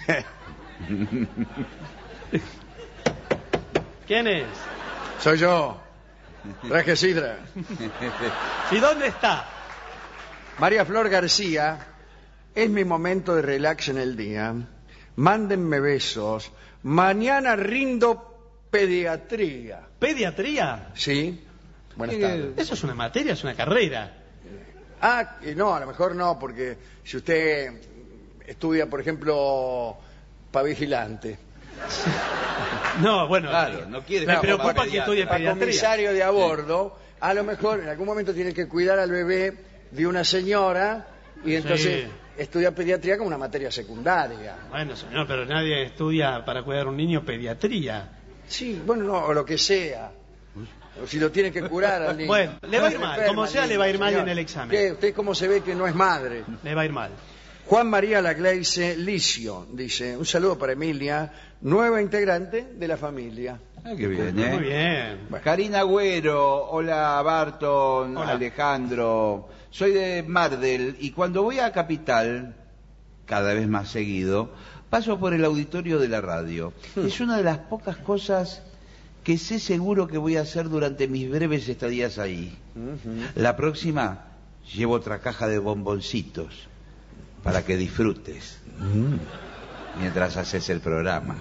¿Quién es? Soy yo. Traje sidra. ¿Y dónde está? María Flor García, es mi momento de relax en el día. Mándenme besos. Mañana rindo pediatría. ¿Pediatría? ¿Sí? Buenas Eh, tardes. Eso es una materia, es una carrera. Ah, y no, a lo mejor no, porque si usted estudia, por ejemplo, para vigilante, No, bueno. Claro, no quiere Me estar preocupa como que estudie para pediatría. comisario de a bordo, a lo mejor en algún momento tiene que cuidar al bebé de una señora y entonces Sí. estudia pediatría como una materia secundaria. Bueno, señor, pero nadie estudia para cuidar a un niño pediatría. Sí, bueno, no, o lo que sea. O si lo tiene que curar al niño. Bueno, le va a ir Se mal, enferma como el sea, le va a ir mal señor. en el examen. ¿Qué? ¿Usted cómo se ve que no es madre? Le va a ir mal. Juan María Lagleice Licio dice, un saludo para Emilia, nueva integrante de la familia. Ah, qué bien, ¿eh? Muy bien. Karina Agüero, hola Barton, Hola. Alejandro. Soy de Mardel y cuando voy a Capital, cada vez más seguido, paso por el auditorio de la radio. Es una de las pocas cosas que sé seguro que voy a hacer durante mis breves estadías ahí. La próxima llevo otra caja de bomboncitos para que disfrutes mientras haces el programa.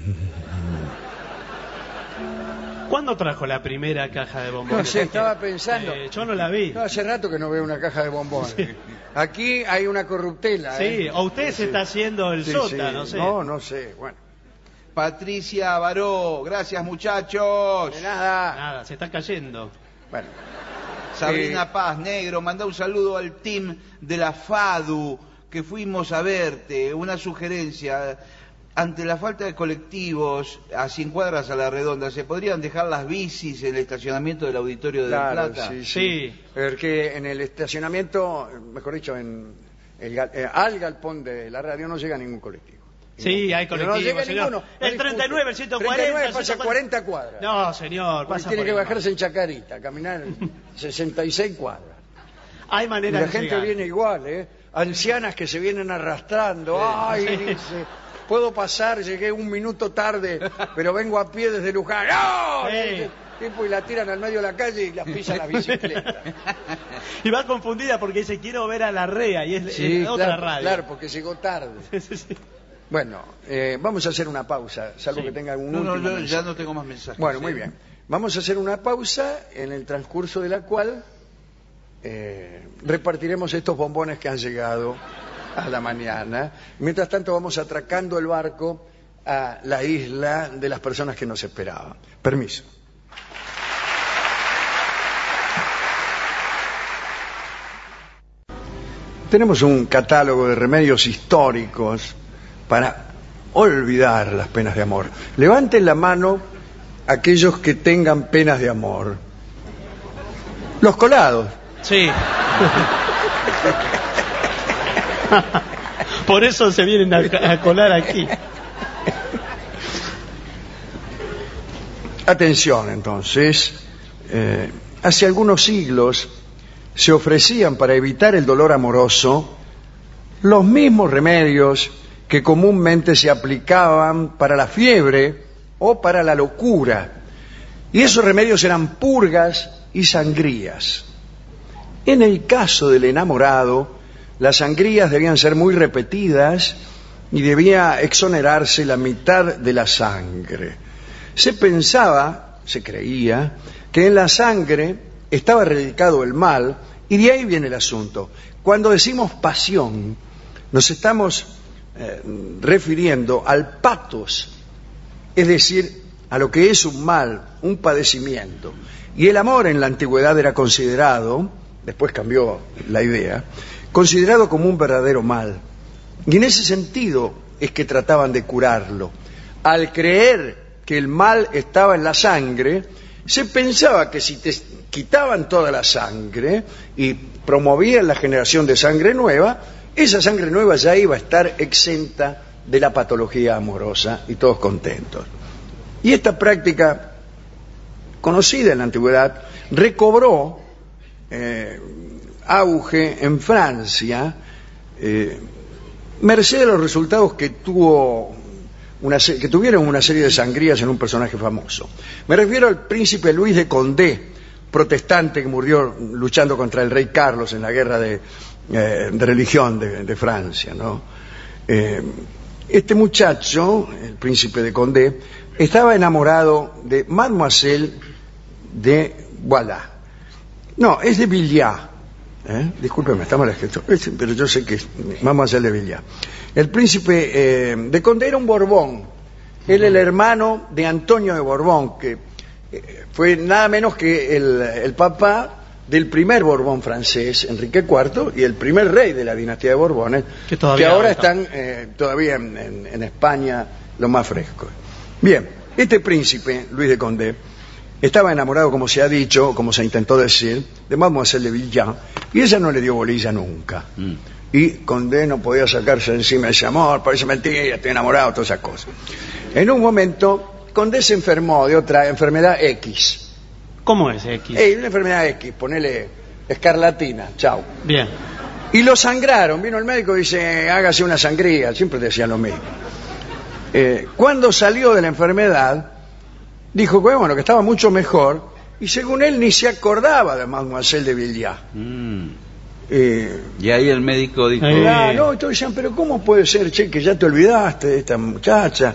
¿Cuándo trajo la primera caja de bombones? No sé, estaba pensando. Eh, yo no la vi. No, hace rato que no veo una caja de bombones. Aquí hay una corruptela. Sí, ¿eh? o usted se está haciendo el Sí, sota, sí. no sé. No, no sé. Bueno, Patricia Baró, gracias muchachos. de nada. Nada, se está cayendo. Bueno, Sabrina Eh, Paz Negro, manda un saludo al team de la FADU que fuimos a verte. Una sugerencia, ante la falta de colectivos a cien cuadras a la redonda, ¿se podrían dejar las bicis en el estacionamiento del Auditorio de La claro, Plata? sí, sí. Sí. Porque en el estacionamiento, mejor dicho, en el, gal- eh, al galpón de la radio no llega ningún colectivo. Sí, hay Pero no colectivos, llega señor. ninguno. no El treinta y nueve, el ciento cuarenta. treinta y nueve pasa ciento cuarenta cuadras. No, señor, Porque pasa tiene por que ahí. bajarse en Chacarita, caminar sesenta y seis cuadras. Hay Y manera la de gente llegar. viene igual, ¿eh? Ancianas que se vienen arrastrando. Ay, dice, puedo pasar, llegué un minuto tarde, pero vengo a pie desde Luján. ¡No! Sí. Dice, tipo, y la tiran al medio de la calle y las pisan las bicicletas. Y va confundida porque dice, quiero ver a la Rea, y es, Sí, es otra claro, radio. claro, porque llegó tarde. Sí, sí, sí. Bueno, eh, vamos a hacer una pausa, salvo Sí. que tenga algún No, no, último yo ya mensaje. no tengo más mensajes. Bueno, ¿eh? muy bien. Vamos a hacer una pausa en el transcurso de la cual eh, repartiremos estos bombones que han llegado a la mañana. Mientras tanto vamos atracando el barco a la isla de las personas que nos esperaban. Permiso. Tenemos un catálogo de remedios históricos para olvidar las penas de amor. Levanten la mano aquellos que tengan penas de amor. Los colados. Sí. Por eso se vienen a, a colar aquí. Atención, entonces. Eh, hace algunos siglos se ofrecían para evitar el dolor amoroso los mismos remedios que comúnmente se aplicaban para la fiebre o para la locura. Y esos remedios eran purgas y sangrías. En el caso del enamorado, las sangrías debían ser muy repetidas y debía exonerarse la mitad de la sangre. Se pensaba, se creía, que en la sangre estaba radicado el mal, y de ahí viene el asunto. Cuando decimos pasión, nos estamos eh, refiriendo al patos, es decir, a lo que es un mal, un padecimiento. Y el amor en la antigüedad era considerado, después cambió la idea, considerado como un verdadero mal. Y en ese sentido es que trataban de curarlo. Al creer que el mal estaba en la sangre, se pensaba que si te quitaban toda la sangre y promovían la generación de sangre nueva, esa sangre nueva ya iba a estar exenta de la patología amorosa y todos contentos. Y esta práctica, conocida en la antigüedad, recobró eh, auge en Francia, eh, merced a los resultados que tuvo una, que tuvieron una serie de sangrías en un personaje famoso. Me refiero al príncipe Luis de Condé, protestante que murió luchando contra el rey Carlos en la guerra de, eh, de religión de, de Francia, ¿no? Eh, este muchacho, el príncipe de Condé, estaba enamorado de Mademoiselle de Voilà. No, es de Villiers. ¿Eh? Discúlpeme, está mal escrito, pero yo sé que es Mademoiselle de Villiers. El príncipe eh, de Condé era un Borbón. Él el hermano de Antonio de Borbón, que eh, fue nada menos que el, el papá del primer Borbón francés, Enrique cuarto, y el primer rey de la dinastía de Borbones, que, que ahora están eh, todavía en, en, en España los más frescos. Bien, este príncipe, Luis de Condé, estaba enamorado, como se ha dicho, como se intentó decir, de Mademoiselle de Villiers, y ella no le dio bolilla nunca. Mm. Y Condé no podía sacarse encima ese amor, parece mentira, estoy enamorado, todas esas cosas. En un momento, Condé se enfermó de otra enfermedad X. ¿Cómo es X? Eh, una enfermedad X, ponele escarlatina, chau. Bien. Y lo sangraron, vino el médico y dice, hágase una sangría, siempre decía lo mismo. Eh, cuando salió de la enfermedad, dijo que bueno, que estaba mucho mejor, y según él ni se acordaba de Mademoiselle de Villiers. Mm. Eh, y ahí el médico dijo... Eh. ah, no, y todos decían, pero ¿cómo puede ser, che, que ya te olvidaste de esta muchacha?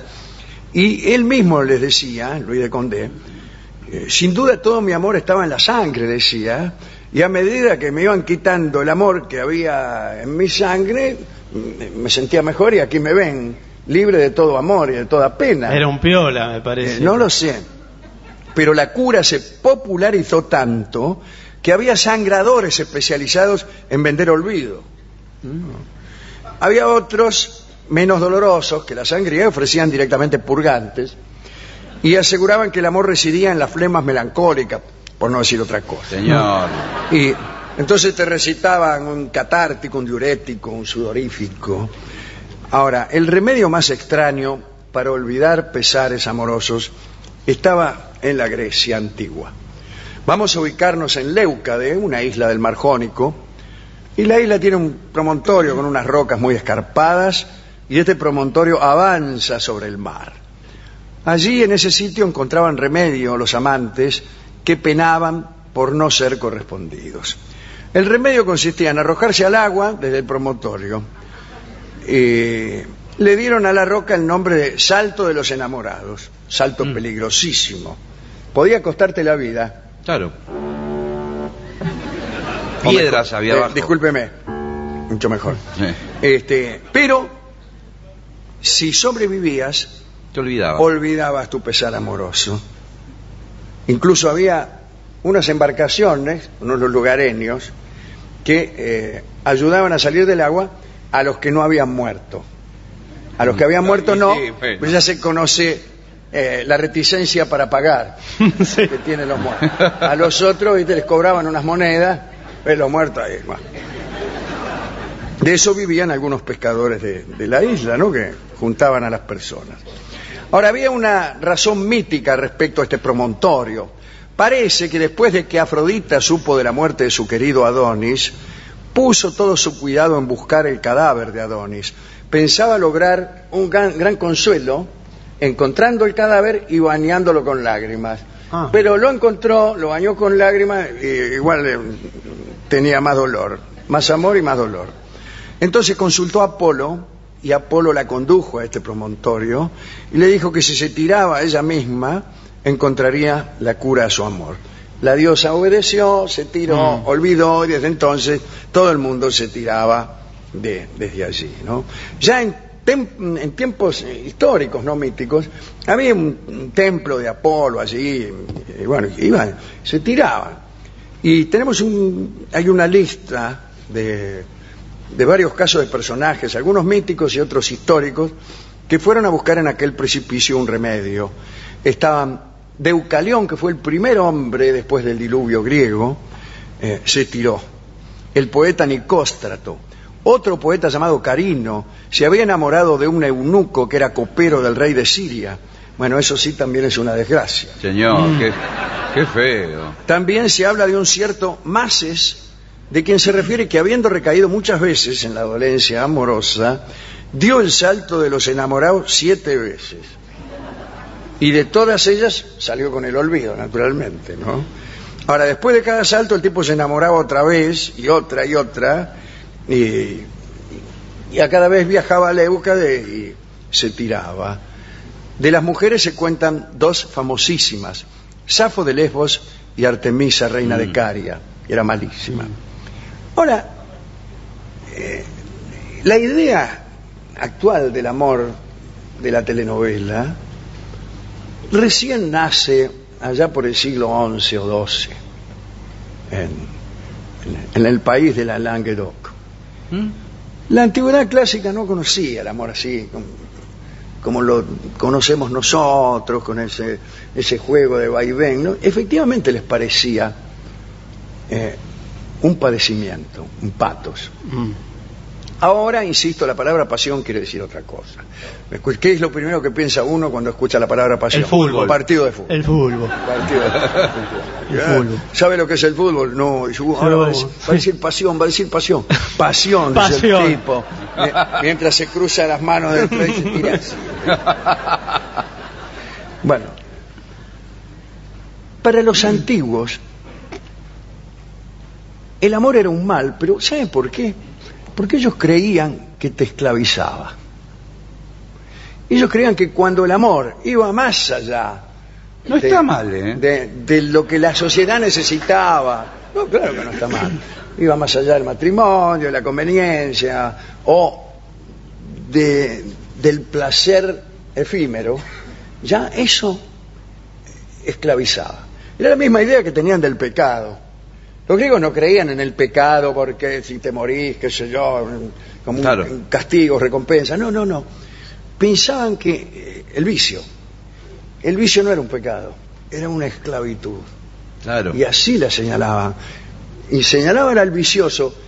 Y él mismo les decía, Luis de Condé, eh, sin duda todo mi amor estaba en la sangre, decía, y a medida que me iban quitando el amor que había en mi sangre, me sentía mejor y aquí me ven, libre de todo amor y de toda pena. Era un piola, me parece. Eh, no lo sé, pero la cura se popularizó tanto que había sangradores especializados en vender olvido. Mm. Había otros menos dolorosos que la sangría, ofrecían directamente purgantes y aseguraban que el amor residía en las flemas melancólicas, por no decir otra cosa. Señor. Y entonces te recitaban un catártico, un diurético, un sudorífico. Ahora, el remedio más extraño para olvidar pesares amorosos estaba en la Grecia antigua. Vamos a ubicarnos en Leucade, una isla del Mar Jónico, y la isla tiene un promontorio con unas rocas muy escarpadas, y este promontorio avanza sobre el mar. Allí, en ese sitio, encontraban remedio los amantes que penaban por no ser correspondidos. El remedio consistía en arrojarse al agua desde el promontorio. Eh, le dieron a la roca el nombre de Salto de los Enamorados, salto mm. peligrosísimo. Podía costarte la vida. Claro. Piedras había eh, abajo. Discúlpeme, mucho mejor. Eh. Este, pero si sobrevivías, te olvidabas. olvidabas tu pesar amoroso. Incluso había unas embarcaciones, unos lugareños, que eh, ayudaban a salir del agua a los que no habían muerto. A los que habían muerto no, pues ya se conoce eh, la reticencia para pagar sí. que tienen los muertos. A los otros, ¿viste? Les cobraban unas monedas, pues los muertos ahí. Bueno. De eso vivían algunos pescadores de, de la isla, ¿no? Que juntaban a las personas. Ahora, había una razón mítica respecto a este promontorio. Parece que después de que Afrodita supo de la muerte de su querido Adonis, puso todo su cuidado en buscar el cadáver de Adonis. Pensaba lograr un gran, gran consuelo encontrando el cadáver y bañándolo con lágrimas. Ah. Pero lo encontró, lo bañó con lágrimas y igual eh, tenía más dolor, más amor y más dolor. Entonces consultó a Apolo y Apolo la condujo a este promontorio y le dijo que si se tiraba a ella misma encontraría la cura a su amor. La diosa obedeció, se tiró, mm. olvidó y desde entonces todo el mundo se tiraba de, desde allí, ¿no? Ya en, tem, en tiempos históricos, no míticos, había un, un templo de Apolo allí, y, y bueno, iban, se tiraban. Y tenemos un, hay una lista de, de varios casos de personajes, algunos míticos y otros históricos, que fueron a buscar en aquel precipicio un remedio. Estaban Deucalión, que fue el primer hombre después del diluvio griego, eh, se tiró. El poeta Nicóstrato, otro poeta llamado Carino, se había enamorado de un eunuco que era copero del rey de Siria. Bueno, eso sí también es una desgracia. Señor, mm. qué, qué feo. También se habla de un cierto Mases, de quien se refiere que habiendo recaído muchas veces en la dolencia amorosa, dio el salto de los enamorados siete veces. Y de todas ellas salió con el olvido, naturalmente, ¿no? Ahora, después de cada salto, el tipo se enamoraba otra vez, y otra, y otra, y, y a cada vez viajaba a Leucade y se tiraba. De las mujeres se cuentan dos famosísimas, Safo de Lesbos y Artemisa, reina mm. de Caria, que era malísima. Ahora, eh, la idea actual del amor de la telenovela recién nace allá por el siglo once o doce en, en, en el país de la Languedoc. ¿Mm? La antigüedad clásica no conocía el amor así como, como lo conocemos nosotros, con ese, ese juego de vaivén, ¿no? Efectivamente les parecía eh, un padecimiento, un patos. Mm. Ahora, insisto, la palabra pasión quiere decir otra cosa. ¿Qué es lo primero que piensa uno cuando escucha la palabra pasión? El fútbol. Partido de fútbol. El fútbol. Partido de fútbol. El fútbol. ¿Sabe lo que es el fútbol? No. Ahora va a decir, va a decir pasión, va a decir pasión. Pasión, pasión. Dice el tipo. Mientras se cruza las manos del y se tira así. Bueno. Para los antiguos, el amor era un mal, pero ¿saben por qué? Porque ellos creían que te esclavizaba. Ellos creían que cuando el amor iba más allá... No de, está mal, ¿eh? De, de lo que la sociedad necesitaba. No, claro que no está mal. Iba más allá del matrimonio, de la conveniencia, o de, del placer efímero. Ya eso esclavizaba. Era la misma idea que tenían del pecado. Los griegos no creían en el pecado porque si te morís, qué sé yo, como claro. un castigo, recompensa. No, no, no. Pensaban que el vicio, el vicio no era un pecado, era una esclavitud. Claro. Y así la señalaban. Y señalaban al vicioso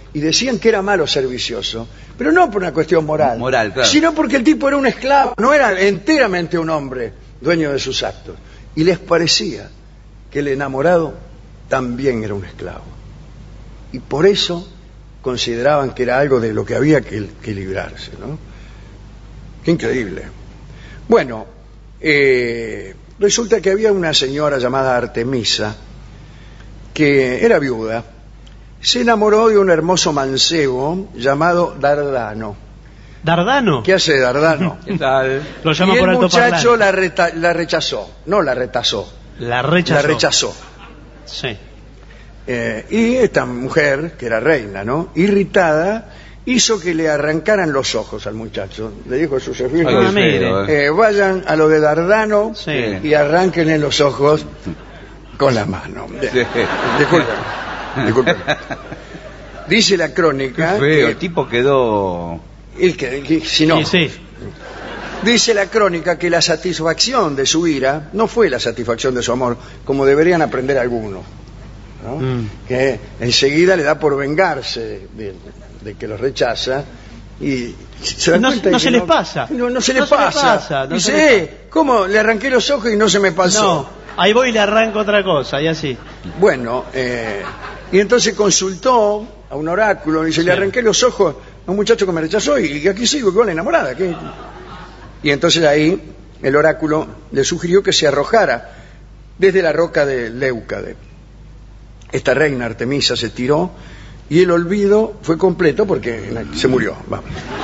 y decían que era malo ser vicioso, pero no por una cuestión moral, Moral, claro. sino porque el tipo era un esclavo, no era enteramente un hombre dueño de sus actos. Y les parecía que el enamorado también era un esclavo. Y por eso consideraban que era algo de lo que había que, que librarse, ¿no? Qué increíble. Bueno, eh, resulta que había una señora llamada Artemisa, que era viuda, se enamoró de un hermoso mancebo llamado Dardano. ¿Dardano? ¿Qué hace Dardano? ¿Qué tal? Lo llama Y por el altoparlante. muchacho la, reta- la rechazó, no la retazó, La rechazó. la rechazó. Sí. Eh, y esta mujer, que era reina, ¿no? Irritada, hizo que le arrancaran los ojos al muchacho. Le dijo a sus Ay, sirvientes, Ah, qué mire. feo, eh. eh, vayan a lo de Dardano Sí. y arránquenle los ojos con la mano. Sí. Disculpen, disculpen. Dice la crónica, Qué feo, que- el tipo quedó... el que- que- si no, Sí, sí. dice la crónica que la satisfacción de su ira no fue la satisfacción de su amor, como deberían aprender algunos, ¿no? Mm. Que enseguida le da por vengarse de, de- de que los rechaza y se dan No- cuenta de no que se les pasa. No, no se No les se les pasa. pasa, no Dice, se les eh, ¿cómo? Le arranqué los ojos y no se me pasó. No, ahí voy y le arranco otra cosa, y así. Bueno, eh, y entonces consultó a un oráculo y dice, le Sí. arranqué los ojos a un muchacho que me rechazó y, y aquí sigo igual enamorada. ¿qué? Y entonces ahí el oráculo le sugirió que se arrojara desde la roca de Leucade. Esta reina Artemisa se tiró y el olvido fue completo porque se murió. Vamos.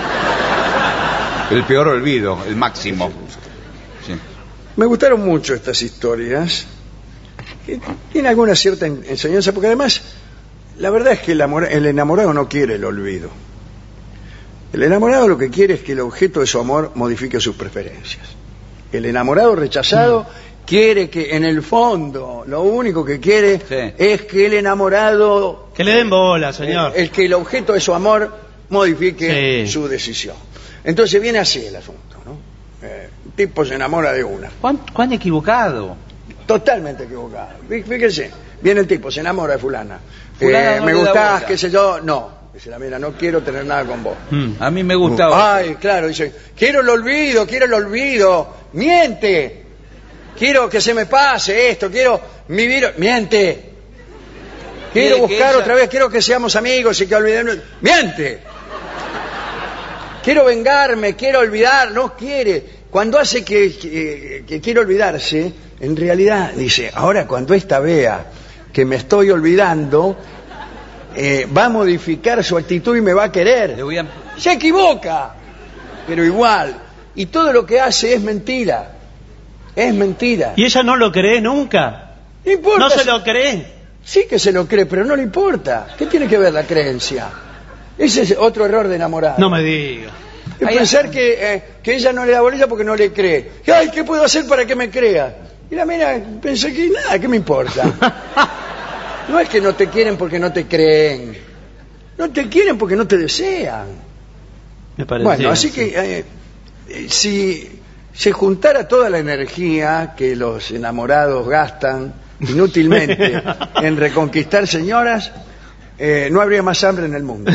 El peor olvido, el máximo. Sí. Me gustaron mucho estas historias. Que tiene alguna cierta en- enseñanza, porque además, la verdad es que el, amor- el enamorado no quiere el olvido. El enamorado lo que quiere es que el objeto de su amor modifique sus preferencias. El enamorado rechazado quiere que, en el fondo, lo único que quiere Sí. es que el enamorado, Que le den bola, señor. eh, el que el objeto de su amor modifique Sí. su decisión. Entonces viene así el asunto, ¿no? Eh, un tipo se enamora de una. ¿Cuán, cuán equivocado? Totalmente equivocado. Fí- Fíjense, viene el tipo, se enamora de fulana. Fulana Eh, no me le da gustás, bola. qué sé yo. No. Dice la mira, no quiero tener nada con vos. Mm. A mí me gustaba. Ay, claro, dice, quiero el olvido, quiero el olvido. Miente. Quiero que se me pase esto, quiero vivir. Miente. Quiero que buscar ella- otra vez, quiero que seamos amigos y que olvidemos. Miente. Quiero vengarme, quiero olvidar, no quiere. Cuando hace que, que, que quiere olvidarse, en realidad dice, ahora cuando esta vea que me estoy olvidando, eh, va a modificar su actitud y me va a querer. Le voy a... Se equivoca, pero igual. Y todo lo que hace es mentira. Es mentira. ¿Y ella no lo cree nunca? No importa. ¿No se si- lo cree? Sí que se lo cree, pero no le importa. ¿Qué tiene que ver la creencia? Ese es otro error de enamorado. No me diga. Es Ahí- pensar que, eh, que ella no le da bolilla porque no le cree. Ay, ¿qué puedo hacer para que me crea? Y la mira, pensé que nada, ¿qué me importa? No es que no te quieren porque no te creen. No te quieren porque no te desean. Me parece. Bueno, así que eh, eh, si se juntara toda la energía que los enamorados gastan inútilmente en reconquistar señoras, eh, no habría más hambre en el mundo.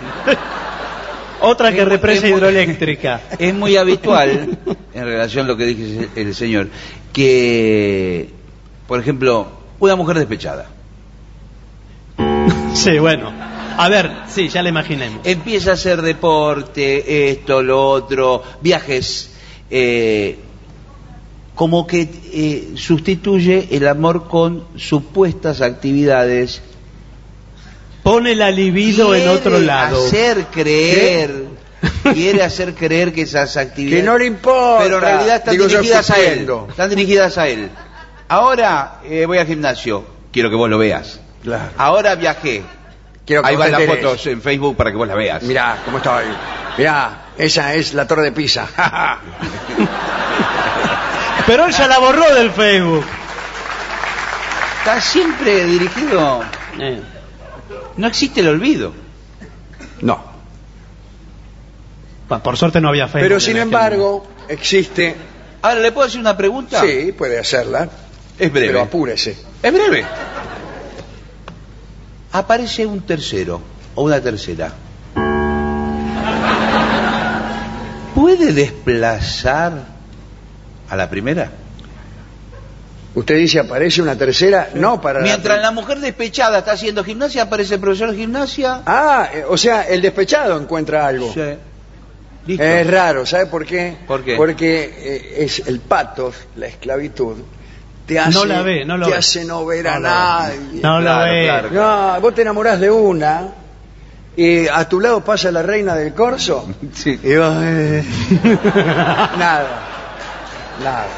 Otra que Es- represa es muy- hidroeléctrica. Es muy habitual, en relación a lo que dice el señor, que, por ejemplo, una mujer despechada Sí, bueno. A ver, sí, ya la imaginemos. empieza a hacer deporte, esto, lo otro, viajes, eh, como que eh, sustituye el amor con supuestas actividades. Pone la libido en Quiere otro lado. hacer creer, quiere hacer creer que esas actividades... Que no le importa. Pero en realidad están Digo yo, dirigidas a él. sufriendo. Están dirigidas a él. Ahora eh, voy al gimnasio, quiero que vos lo veas. Claro. Ahora viajé. Quiero que Ahí vos van te las enteres. fotos en Facebook para que vos las veas. Mirá, cómo estoy. Mirá, esa es la torre de Pisa. Pero él ya la borró del Facebook. Está siempre dirigido... Eh. No existe el olvido. No. Pa- Por suerte no había Facebook. Pero en sin aquel embargo, existe... Ahora, ¿le puedo hacer una pregunta? Sí, puede hacerla. Es breve. Pero apúrese. Es breve. Aparece un tercero o una tercera, ¿puede desplazar a la primera? Usted dice, aparece una tercera, no para... Mientras la... la mujer despechada está haciendo gimnasia, aparece el profesor de gimnasia. Ah, eh, o sea, el despechado encuentra algo. Sí. Listo. Es raro, ¿sabe por qué? ¿Por qué? Porque eh, es el patos, la esclavitud, te hace no la ve, no lo te ve. hace no ver no a lo nadie. No Claro, lo ve. claro. No, vos te enamorás de una y a tu lado pasa la reina del corso Sí. y vos... eh, nada, nada.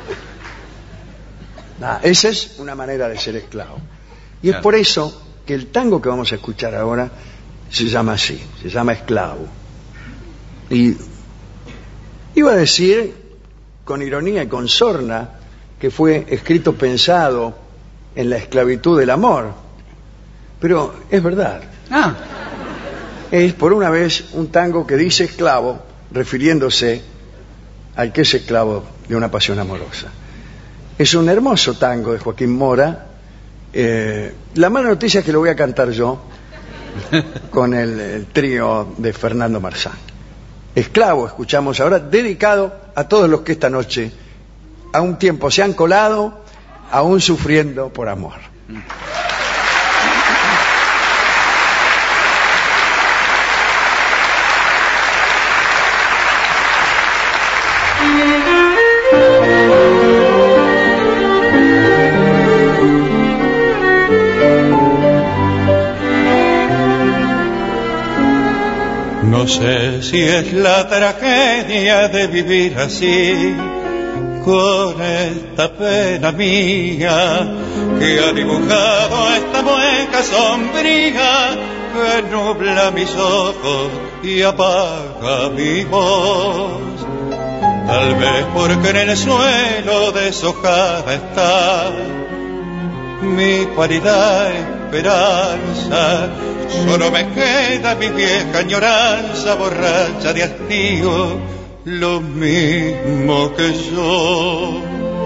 Nada. Esa es una manera de ser esclavo. Y es Claro. por eso que el tango que vamos a escuchar ahora se llama así, se llama Esclavo. Y iba a decir, con ironía y con sorna, que fue escrito pensado en la esclavitud del amor. Pero es verdad. Ah, Es por una vez un tango que dice esclavo, refiriéndose al que es esclavo de una pasión amorosa. Es un hermoso tango de Joaquín Mora. Eh, la mala noticia es que lo voy a cantar yo con el, el trío de Fernando Marzán. Esclavo, escuchamos ahora, dedicado a todos los que esta noche a un tiempo se han colado, aún sufriendo por amor. No sé si es la tragedia de vivir así, con esta pena mía que ha dibujado esta mueca sombría que nubla mis ojos y apaga mi voz. Tal vez porque en el suelo deshojada está mi cualidad esperanza, solo me queda mi vieja añoranza borracha de hastío, lo mismo que yo.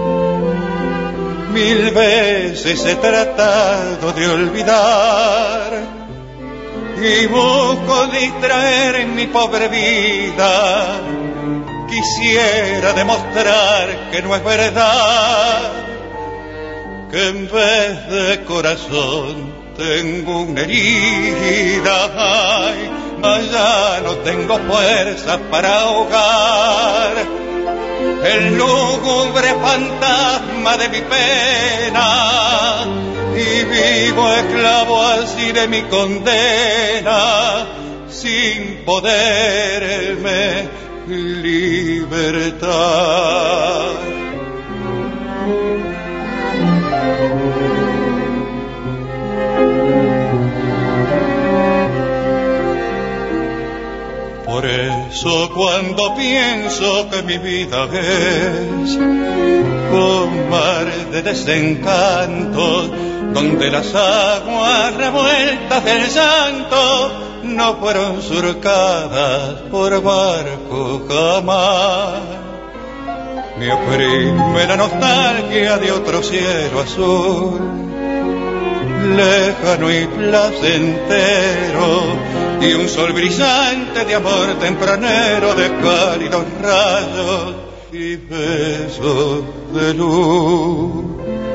Mil veces he tratado de olvidar y busco distraer en mi pobre vida. Quisiera demostrar que no es verdad, que en vez de corazón tengo una herida, ay, mas ya no tengo fuerzas para ahogar el lúgubre fantasma de mi pena, y vivo esclavo así de mi condena, sin poderme libertar. Por eso cuando pienso que mi vida es un mar de desencanto, donde las aguas revueltas del llanto no fueron surcadas por barco jamás, me oprime la nostalgia de otro cielo azul, lejano y placentero, y un sol brillante de amor tempranero, de cálidos rayos y besos de luz.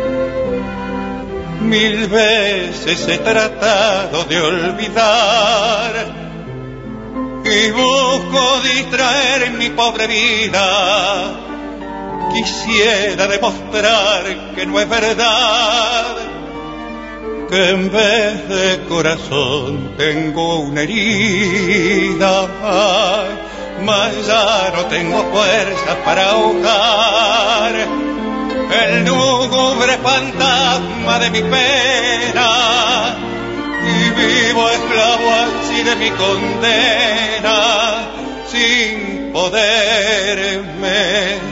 Mil veces he tratado de olvidar y busco distraer en mi pobre vida. Quisiera demostrar que no es verdad, que en vez de corazón tengo una herida, ay, mas ya no tengo fuerzas para ahogar el lúgubre fantasma de mi pena, y vivo esclavo así de mi condena, sin poderme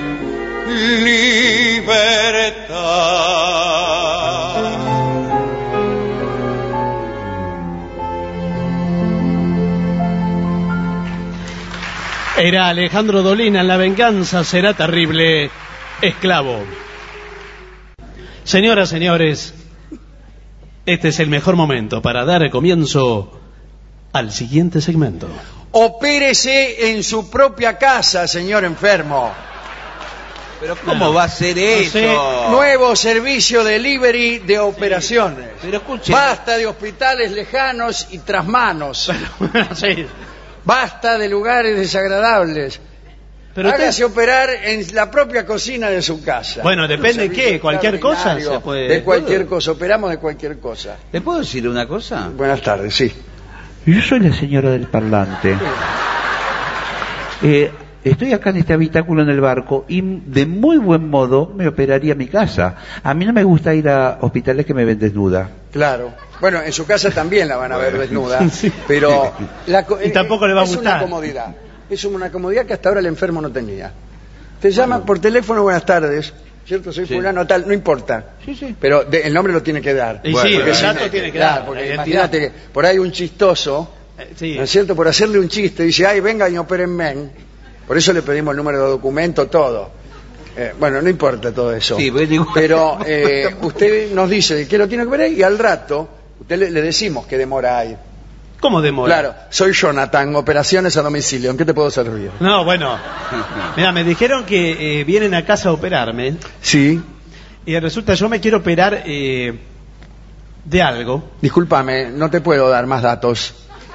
libertar. Era Alejandro Dolina en La venganza será terrible, Esclavo. Señoras, señores, este es el mejor momento para dar comienzo al siguiente segmento. Opérese en su propia casa, señor enfermo. Pero ¿cómo va a ser eso? sé. Nuevo servicio delivery de operaciones. Pero escuche. Basta de hospitales lejanos y trasmanos. Sí. Basta de lugares desagradables. Pero usted- Hágase operar en la propia cocina de su casa. Bueno, depende Un servicio qué, cualquier cosa extraordinario, se puede- De cualquier cosa, operamos de cualquier cosa. ¿Le puedo decir una cosa? Buenas tardes, sí. Yo soy la señora del parlante. Eh, estoy acá en este habitáculo en el barco y de muy buen modo me operaría mi casa. A mí no me gusta ir a hospitales que me ven desnuda. Claro. Bueno, en su casa también la van a ver Bueno. desnuda, Sí. pero la co- Y tampoco le va a es gustar. una comodidad. Es una comodidad que hasta ahora el enfermo no tenía. Te llama por teléfono, buenas tardes, ¿cierto? Soy Sí. fulano tal, no importa. Sí, sí. Pero de- el nombre lo tiene que dar. Y Bueno, sí, porque el si- dato tiene que Claro, dar. porque la imagínate identidad. que por ahí un chistoso, Eh, sí. ¿no es cierto? Por hacerle un chiste, dice, ay, venga y opérenme. Por eso le pedimos el número de documento, todo. Eh, bueno, no importa todo eso. Sí, pues, digo- Pero eh, usted nos dice que lo tiene que operar y al rato usted le, le decimos qué demora hay. ¿Cómo demora? Claro, soy Jonathan, operaciones a domicilio. ¿En qué te puedo servir? No, bueno. Mira, me dijeron que eh, vienen a casa a operarme Sí. y resulta yo me quiero operar eh, de algo. Discúlpame, no te puedo dar más datos.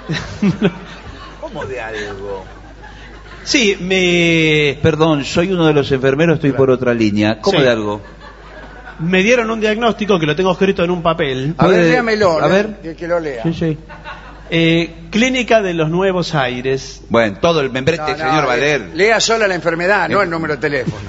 ¿Cómo de algo? Sí, me, Perdón, soy uno de los enfermeros, estoy por otra línea. ¿Cómo Sí. de algo? me dieron un diagnóstico que lo tengo escrito en un papel. A ver, Puede- léamelo, a ¿no? ver. que, que lo lea. Sí, sí. Eh, Clínica de los Nuevos Aires. Bueno, todo el membrete, No, no, señor eh, Valer. Lea sola la enfermedad, no el número de teléfono.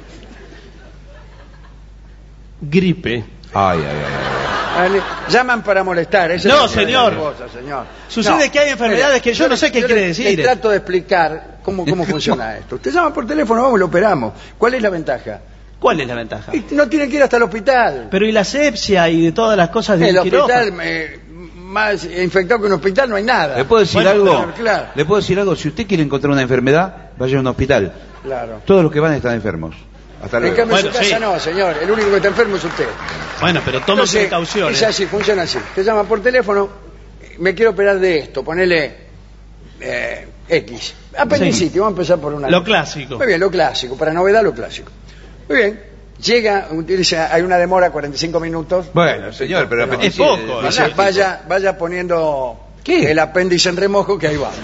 Gripe. Ay, ay, ay. Vale, llaman para molestar. esa No, es la señor. cosa, señor. Sucede que hay enfermedades que yo no sé qué le- quiere le decir. trato de explicar cómo, cómo funciona esto. Usted llama por teléfono, vamos, lo operamos. ¿Cuál es la ventaja? ¿Cuál es la ventaja? Y no tiene que ir hasta el hospital. Pero y la sepsia y de todas las cosas del El quirófano. hospital, eh, más infectado que un hospital, no hay nada. ¿Le puedo decir Bueno, algo? claro, claro. ¿Le puedo decir algo? Si usted quiere encontrar una enfermedad, vaya a un hospital. Claro. Todos los que van están enfermos. Hasta En luego. cambio, en Bueno, su casa sí. no, señor. El único que está enfermo es usted. Bueno, pero toma Entonces, precauciones. Es así, funciona así. Te llama por teléfono, me quiero operar de esto, ponele eh, X. Apendicitis, Sí. vamos a empezar por una. Lo clásico. Muy bien, lo clásico, para novedad lo clásico. Muy bien, llega, dice, hay una demora cuarenta y cinco minutos. Bueno, señor, pero No, apendicitis es poco, es Dice, fanático. vaya, vaya poniendo ¿Qué? el apéndice en remojo que ahí va.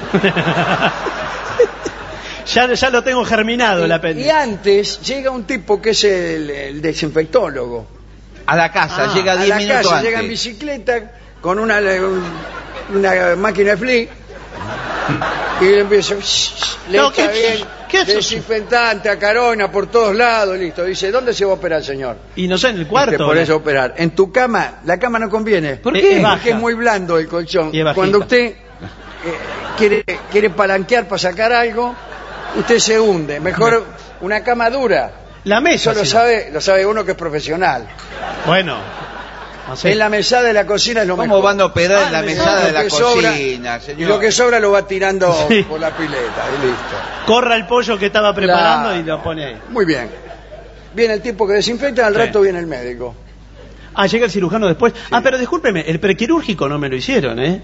ya, ya lo tengo germinado el Y apéndice. antes llega un tipo que es el, el desinfectólogo. A la casa, Ah, llega A diez la minutos casa antes. llega en bicicleta con una, un- una máquina de flea y le empieza le No, echa ¿qué- bien qué es eso? desinfectante, acarona por todos lados, listo. Dice, ¿dónde se va a operar, señor? Y no sé, en el Te cuarto. pones ¿no? a operar. En tu cama, la cama no conviene. ¿Por Eh, qué? eh, Es Porque es baja. muy blando el colchón. Y es bajita. Cuando usted eh, quiere, quiere palanquear para sacar algo, usted se hunde. Mejor una cama dura. La mesa. Eso lo sí. sabe, lo sabe uno que es profesional. Bueno. no sé. En la mesada de la cocina es lo ¿Cómo mejor. van a operar Ah, en la lo mesada de la que sobra- cocina, Y señor? lo que sobra lo va tirando Sí. por la pileta y listo. Corra el pollo que estaba preparando Claro. y lo pone ahí. Muy bien. Viene el tipo que desinfecta, al Sí. rato viene el médico. Ah, llega el cirujano después. Ah, pero discúlpeme, el prequirúrgico no me lo hicieron, ¿eh?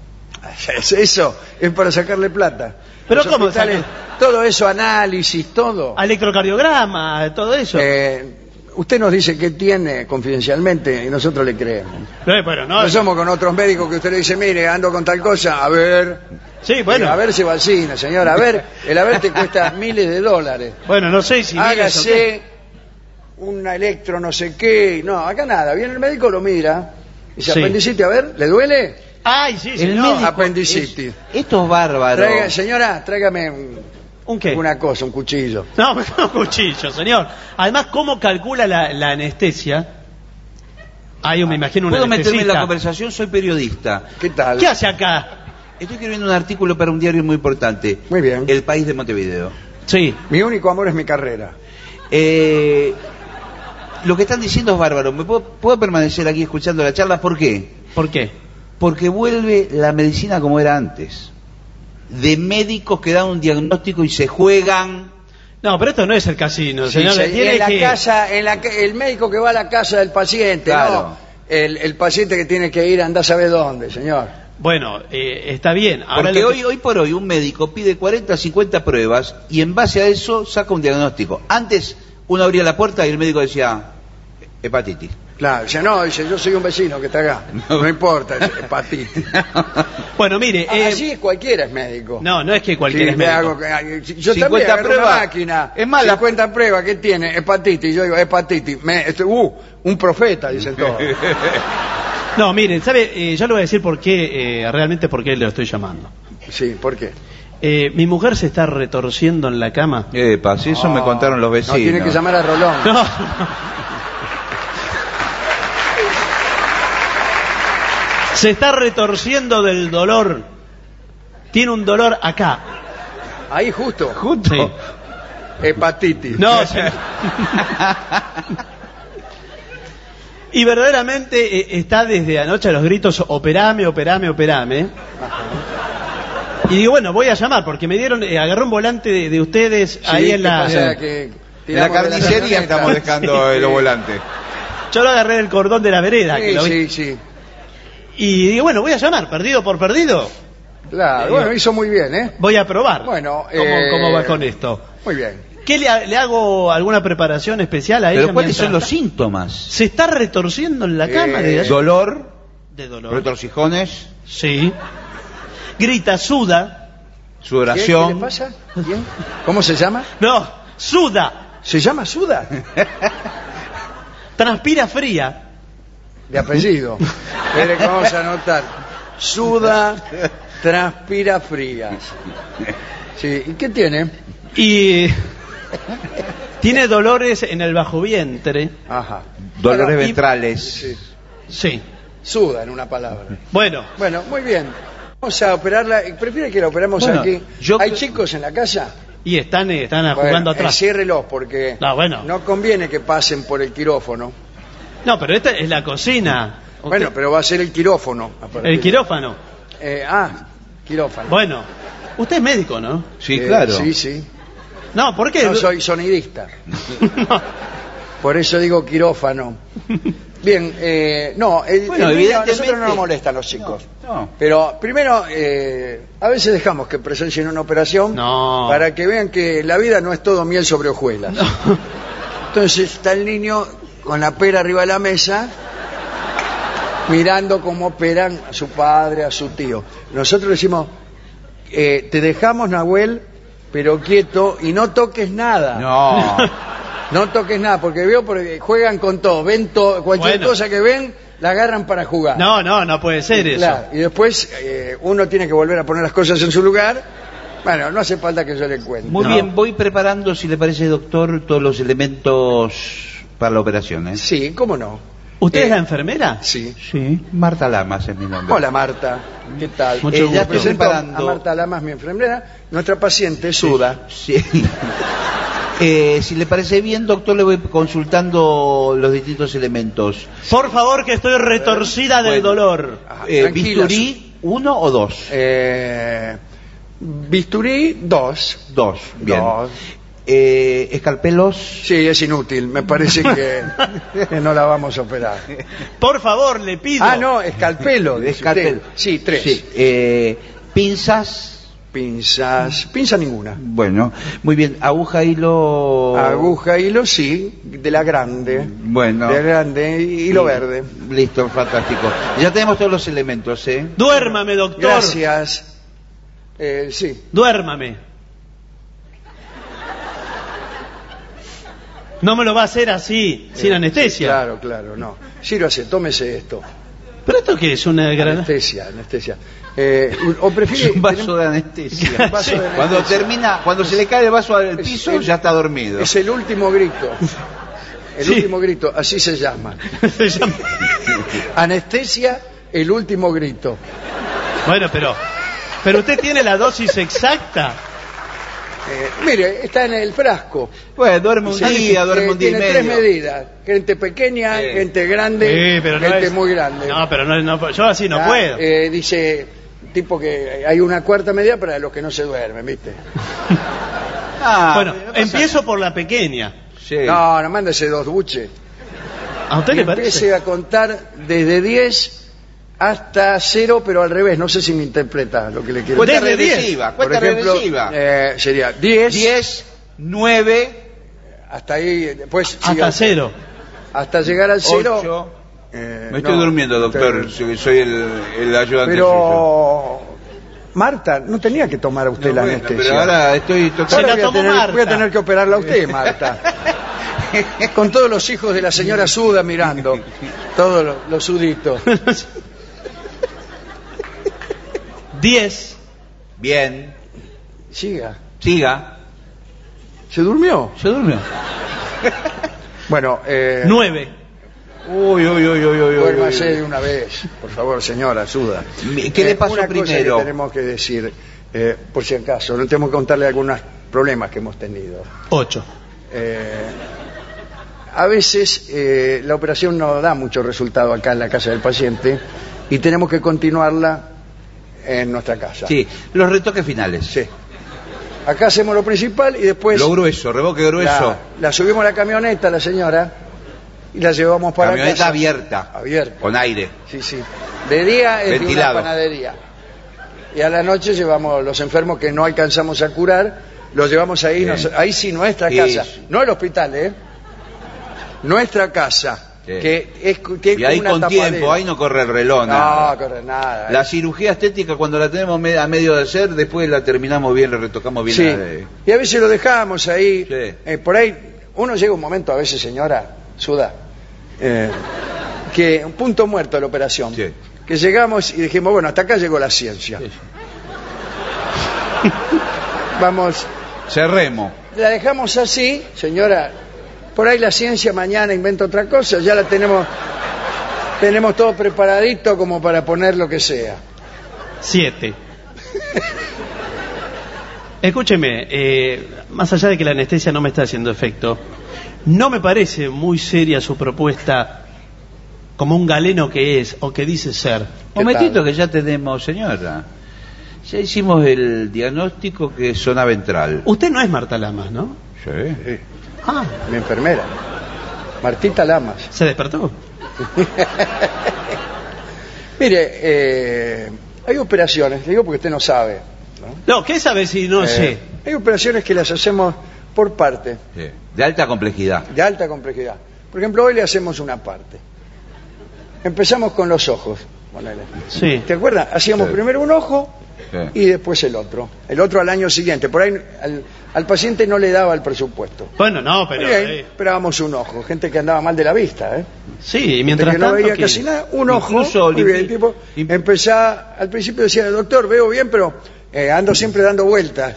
Eso es para sacarle plata. Pero Los ¿cómo hospitales, sacar? todo eso, análisis, todo. Electrocardiograma, todo eso. Eh, usted nos dice que tiene confidencialmente y nosotros le creemos. Eh, bueno, no. No somos con otros médicos que usted le dice, mire, ando con tal cosa, a ver. Sí, bueno. A ver si va al cine, señor. A ver, el haber te cuesta miles de dólares. Bueno, no sé si. mira eso, ¿qué? Hágase una electro no sé qué. No, acá nada. Viene el médico, lo mira. Dice, Sí. apendicitis, a ver, ¿le duele? Ay, sí, El señor. médico Apendicitis. es- Esto es bárbaro. Traiga, señora, tráigame un- ¿Un qué? una cosa, un cuchillo. No, un cuchillo, señor. Además, ¿cómo calcula la, la anestesia? Ah, yo me imagino un ¿Puedo meterme en la anestesista. conversación? Soy periodista. ¿Qué tal? ¿Qué hace acá? Estoy escribiendo un artículo para un diario muy importante. Muy bien. El País de Montevideo. Sí. Mi único amor es mi carrera. Eh, lo que están diciendo es bárbaro. ¿Me puedo, puedo permanecer aquí escuchando la charla? ¿Por qué? ¿Por qué? Porque vuelve la medicina como era antes. De médicos que dan un diagnóstico y se juegan. No, pero esto no es el casino, Sí, señor. se- Tiene en la que- casa, en la, ca- el médico que va a la casa del paciente, Claro. no el, el paciente que tiene que ir a andar a saber dónde, señor. Bueno, eh, está bien. Ahora Porque lo que- hoy, hoy por hoy un médico pide cuarenta, cincuenta pruebas y en base a eso saca un diagnóstico. Antes uno abría la puerta y el médico decía hepatitis. Claro, dice, no, dice, yo soy un vecino que está acá. No, importa, es hepatitis. Bueno, mire, Ah, eh, así cualquiera es médico. no, no es que cualquiera Sí, es le médico. hago que- yo cincuenta también agarro pruebas. una máquina. Es más, la- cincuenta pruebas, ¿qué tiene? Hepatitis. Yo digo, hepatitis. Me, este, uh, un profeta, dicen todos. No, miren, ¿sabe? Eh, yo le voy a decir por qué, eh, realmente por qué le estoy llamando. Sí, ¿por qué? Eh, mi mujer se está retorciendo en la cama. Epa, si eso me contaron los No, vecinos. tiene que llamar a Rolón. No. Se está retorciendo del dolor. Tiene un dolor acá. Ahí justo. Justo. Sí. Hepatitis. No, señor. Y verdaderamente eh, está desde anoche a los gritos, operame, operame, operame. Y digo, bueno, voy a llamar, porque me dieron, eh, agarré un volante de, de ustedes Sí, ahí en ¿qué la... pasa? Que En la tiramos de carnicería camioneta. estamos dejando Sí. los volantes. Yo lo agarré del cordón de la vereda. que Sí, lo vi. sí, sí. Y digo, bueno, voy a llamar, perdido por perdido. Claro, bueno, hizo muy bien, ¿eh? Voy a probar. Bueno, ¿Cómo, eh, cómo va con esto? Muy bien. ¿Qué le, ha- le hago alguna preparación especial a ella? Pero ¿cuáles mientras son los está- síntomas? Se está retorciendo en la cama Eh, de, Dolor, de dolor. retorcijones, Sí. Grita, suda. ¿Qué, sudoración. ¿Qué le pasa? ¿Quién? ¿Cómo se llama? No, suda. ¿Se llama Suda? Transpira fría. De apellido. Espere que vamos a anotar. Suda, transpira frías. Sí, ¿y qué tiene? Y tiene dolores en el bajo vientre. Ajá. Dolores Bueno, y- ventrales. Sí. Sí. Suda, en una palabra. Bueno, Bueno, muy bien. Vamos a operarla. ¿Prefiere que la operamos Bueno, aquí? yo- ¿Hay chicos en la casa? y están, eh, están Bueno, jugando atrás. enciérrelos porque No, bueno. no conviene que pasen por el quirófano. No, pero esta es la cocina. Bueno, Usted- pero va a ser el quirófano. a partir el de- quirófano. Eh, ah, quirófano. Bueno, usted es médico, ¿no? Sí, Eh, claro. Sí, sí. No, ¿por qué? No soy sonidista. No. Por eso digo quirófano. Bien, eh, no, el, Bueno, el niño- a evidentemente- nosotros no nos molestan los chicos. No. Pero primero, eh, a veces dejamos que presencien una operación No. para que vean que la vida no es todo miel sobre hojuelas. Entonces está el niño con la pera arriba de la mesa, mirando cómo operan a su padre, a su tío. Nosotros decimos, eh, te dejamos, Nahuel, pero quieto y no toques nada. No. No toques nada, porque veo porque juegan con todo, ven todo, cualquier Bueno. cosa que ven, la agarran para jugar. No, no, no puede ser eso. Claro, y después eh, uno tiene que volver a poner las cosas en su lugar. Bueno, no hace falta que yo le cuente. Muy No. bien, voy preparando, si le parece, doctor, todos los elementos para la operación. ¿eh? Sí, ¿cómo no? ¿Usted Eh, es la enfermera? Sí. Sí, Marta Lamas es mi nombre. Hola Marta, ¿qué tal? Mucho Eh, gusto. ya presento Preparando- a Marta Lamas, mi enfermera. Nuestra paciente Suda. Sí. Eh, si le parece bien, doctor, le voy consultando los distintos elementos. Por favor, que estoy retorcida del Bueno. dolor. Ah, Eh, tranquila, ¿Bisturí uno o dos? Eh, bisturí, dos. Dos, bien. Dos. Eh, ¿Escalpelos? Sí, es inútil. Me parece que, que no la vamos a operar. Por favor, le pido. Ah, no, escalpelo. dice Escalpelo. usted. Sí, tres. Sí. Eh, ¿Pinzas? Pinzas, pinza ninguna. Bueno, muy bien. ¿Aguja, hilo? Aguja, hilo, sí, de la grande. Bueno. De la grande, hilo Sí. verde. Listo, fantástico. Ya tenemos todos los elementos, ¿eh? Duérmame, doctor. Gracias. Eh, sí. Duérmame. No me lo va a hacer así, sin Eh, anestesia. sí, claro, claro, no. Sírvase, tómese esto. ¿Pero esto qué es? ¿Una gran... Anestesia, anestesia. Eh, o prefiere... Es un vaso tenemos- de anestesia. Un vaso de anestesia. Cuando termina, cuando se le cae el vaso al Es piso, el- ya está dormido. Es el último grito. El Sí. último grito, así se llama. Se llama- Anestesia, el último grito. Bueno, pero... Pero usted tiene la dosis exacta. Eh, mire, está en el frasco. Bueno, duerme un Sí, día, duerme eh, un día y tiene medio. tres medidas. Gente pequeña, Sí. gente grande, Sí, pero no gente es- muy grande. No, pero no, no- yo así no Ah, puedo. eh, dice, tipo que hay una cuarta medida para los que no se duermen, ¿viste? Ah, bueno, no pasa empiezo por la pequeña. nada. Sí. No, no mándese dos buches. ¿A usted Y le empiece parece? a contar desde diez hasta cero, pero al revés. No sé si me interpreta lo que le quiero Cuenta decir. regresiva, cuenta Por ejemplo, regresiva. eh, sería diez, diez, nueve, hasta ahí, después Hasta sigue- cero. hasta llegar al cero. ocho. eh, Me estoy no, durmiendo, doctor. usted- Soy, soy el, el ayudante suyo. Pero Marta, no tenía que tomar usted No, la bueno, anestesia. pero ahora estoy Se total. la Ahora voy, a tomó tener, Marta. voy a tener que operarla a usted, Marta. Con todos los hijos de la señora Suda mirando. Todos los, los suditos. Diez. Bien. Siga. Siga. ¿Se durmió? ¿Se durmió? Bueno, eh, Nueve. Uy, uy, uy, uy, uy. duérmase uy, de una vez, por favor, señora Suda. uy. ¿Qué le pasó una cosa primero? que tenemos que decir, eh, por si acaso, no tenemos que contarle algunos problemas que hemos tenido. Ocho. Eh, a veces eh, la operación no da mucho resultado acá en la casa del paciente y tenemos que continuarla en nuestra casa. Sí, los retoques finales. Sí. Acá hacemos lo principal y después Lo grueso, revoque grueso. la, la subimos a la camioneta, la señora, y la llevamos para Camioneta casa. abierta. Abierta. Con aire. Sí, sí. De día es de Ventilado. una panadería. Y a la noche llevamos los enfermos que no alcanzamos a curar, los llevamos ahí, Sí. nos- ahí sí, nuestra Sí. casa. No el hospital, ¿eh? Nuestra casa. Sí. Que es, que es Y ahí como con una tiempo, tapadera. ahí no corre el reloj, No, nada. corre nada. La cirugía estética cuando la tenemos me- a medio de hacer, después la terminamos bien, le retocamos bien. Sí. la- Y a veces lo dejamos ahí. Sí. Eh, por ahí, uno llega un momento, a veces, señora Suda, eh, que un punto muerto de la operación. Sí. Que llegamos y dijimos, bueno, hasta acá llegó la ciencia. Sí. Vamos, Cerremos. la dejamos así, señora. Por ahí la ciencia mañana inventa otra cosa, ya la tenemos, tenemos todo preparadito como para poner lo que sea. Siete. Escúcheme, eh, más allá de que la anestesia no me está haciendo efecto, no me parece muy seria su propuesta como un galeno que es o que dice ser. Un momentito que ya tenemos, señora. Ya hicimos el diagnóstico que es zona ventral. Usted no es Marta Lamas, ¿no? Sí. Sí, Ah, mi enfermera, Martita Lamas. ¿se despertó? Mire, eh, hay operaciones, le digo porque usted no sabe, ¿no? No, ¿qué sabe si no Eh, sé? Hay operaciones que las hacemos por parte, Sí. De alta complejidad. de alta complejidad. Por ejemplo, hoy le hacemos una parte. Empezamos con los ojos. Ponele. Sí. ¿Te acuerdas? Hacíamos Sí. primero un ojo Sí. y después el otro. El otro al año siguiente. Por ahí al, al paciente no le daba el presupuesto. Bueno, no, pero... Por ahí eh, esperábamos un ojo. Gente que andaba mal de la vista, ¿eh? sí, y Gente mientras que no tanto... veía ¿qué? casi nada, un ojo. Incluso Muy bien, limpi- el tipo limpi- empezaba, al principio decía, doctor, veo bien, pero eh, ando siempre dando vueltas.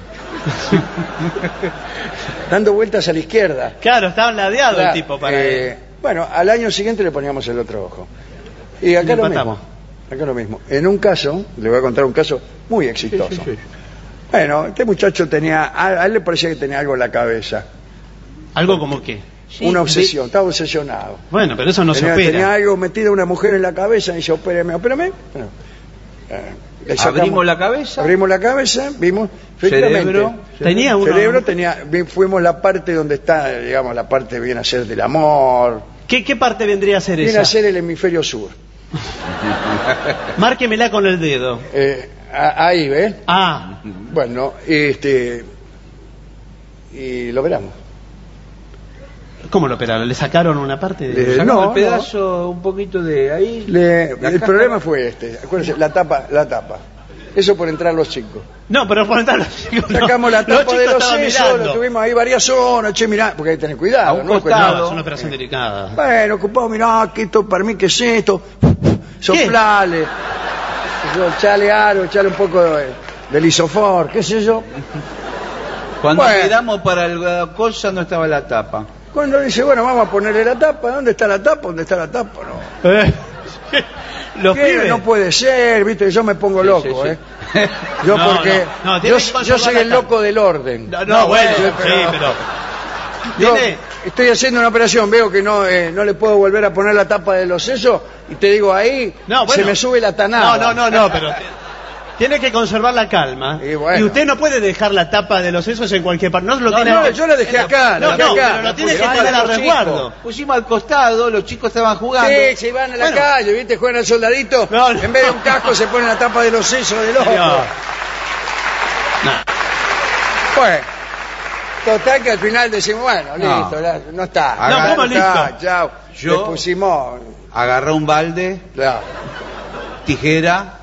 dando vueltas a la izquierda. Claro, estaba ladeado el Claro, tipo para... eh, bueno, al año siguiente le poníamos el otro ojo. Y acá Le lo empatamos. mismo. Acá lo mismo. En un caso, le voy a contar un caso muy exitoso. Sí, sí, sí. Bueno, este muchacho tenía, a, a él le parecía que tenía algo en la cabeza. Algo como que... Sí, Una obsesión, estaba obsesionado. Bueno, pero eso no se tenía, opera. tenía algo metido una mujer en la cabeza y dice, opéreme, opéreme. Bueno, eh, le sacamos- Abrimos la cabeza. Abrimos la cabeza, vimos, efectivamente, Cerebro. Tenía uno... cerebro tenía, vi- fuimos la parte donde está, digamos, la parte viene a ser del amor, ¿Qué, ¿Qué parte vendría a ser viene esa? a ser el hemisferio sur. Márquemela con el dedo. Eh, a- ahí, ¿ves? Ah, Bueno, este, y lo veremos. ¿cómo lo operaron? ¿Le sacaron una parte? De... Le- Sacamos no, el pedazo, un poquito de ahí. Le- La el caja- problema fue este, acuérdense, la tapa, la tapa. Eso por entrar los chicos. No, pero por entrar los chicos no. Sacamos la Los tapa chicos de los estaban sesos, mirando. lo tuvimos ahí varias zonas, che, mirá, porque hay que tener cuidado. A un ¿no? costado. No, es una operación delicada. Bueno, ocupado, mirá, que esto para mí, ¿qué es esto? Soplale, echale aro, echale un poco de, del isofor, qué sé yo. Cuando Bueno. miramos para la cosa no estaba la tapa. Cuando dice, bueno, vamos a ponerle la tapa, ¿dónde está la tapa? ¿Dónde está la tapa? No. Eh, Los ¿Qué? pibes... No puede ser, viste, yo me pongo Sí, loco, sí, ¿eh? sí. Yo No, porque no, no, tiene yo, que yo conservar soy la el tapa. loco del orden. No, no, bueno, yo- sí, pero... Yo Tiene- estoy haciendo una operación, veo que no eh, no le puedo volver a poner la tapa de los sesos y te digo ahí No, bueno. se me sube la tanada. No, no, no, no, pero... Tiene que conservar la calma. Y bueno. Y usted no puede dejar la tapa de los sesos en cualquier parte. No, lo No, tiene no, yo lo dejé acá, lo No, dejé no, acá. pero lo tiene que Pusieron tener a a los resguardo. chicos. Pusimos al costado, los chicos estaban jugando. Sí, se van a la Bueno. calle, ¿viste? Juegan al soldadito. No, no. En vez de un casco se ponen la tapa de los sesos del otro. No. Bueno, total que al final decimos, bueno, No. listo, la- no está. No, Ya ¿cómo está, listo? chao. Yo- Le pusimos... Agarré un balde, Claro. tijera,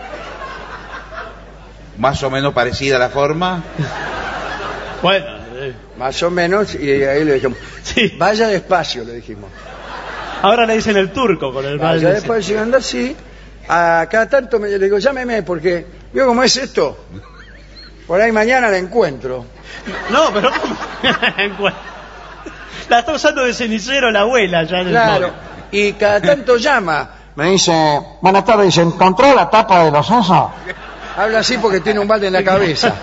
más o menos parecida a la forma. Bueno, eh, Más o menos, y ahí le dijimos, sí. vaya despacio, le dijimos. Ahora le dicen el turco con el Vaya balde. despacio, anda así. A cada tanto me, le digo, llámeme, porque, ¿vio cómo es esto? Por ahí mañana la encuentro. No, pero ¿cómo? La está usando de cenicero la abuela ya en el Claro. móvil. Y cada tanto llama. Me dice, buenas tardes, ¿encontró la tapa de los sesos? Habla así porque tiene un balde en la cabeza.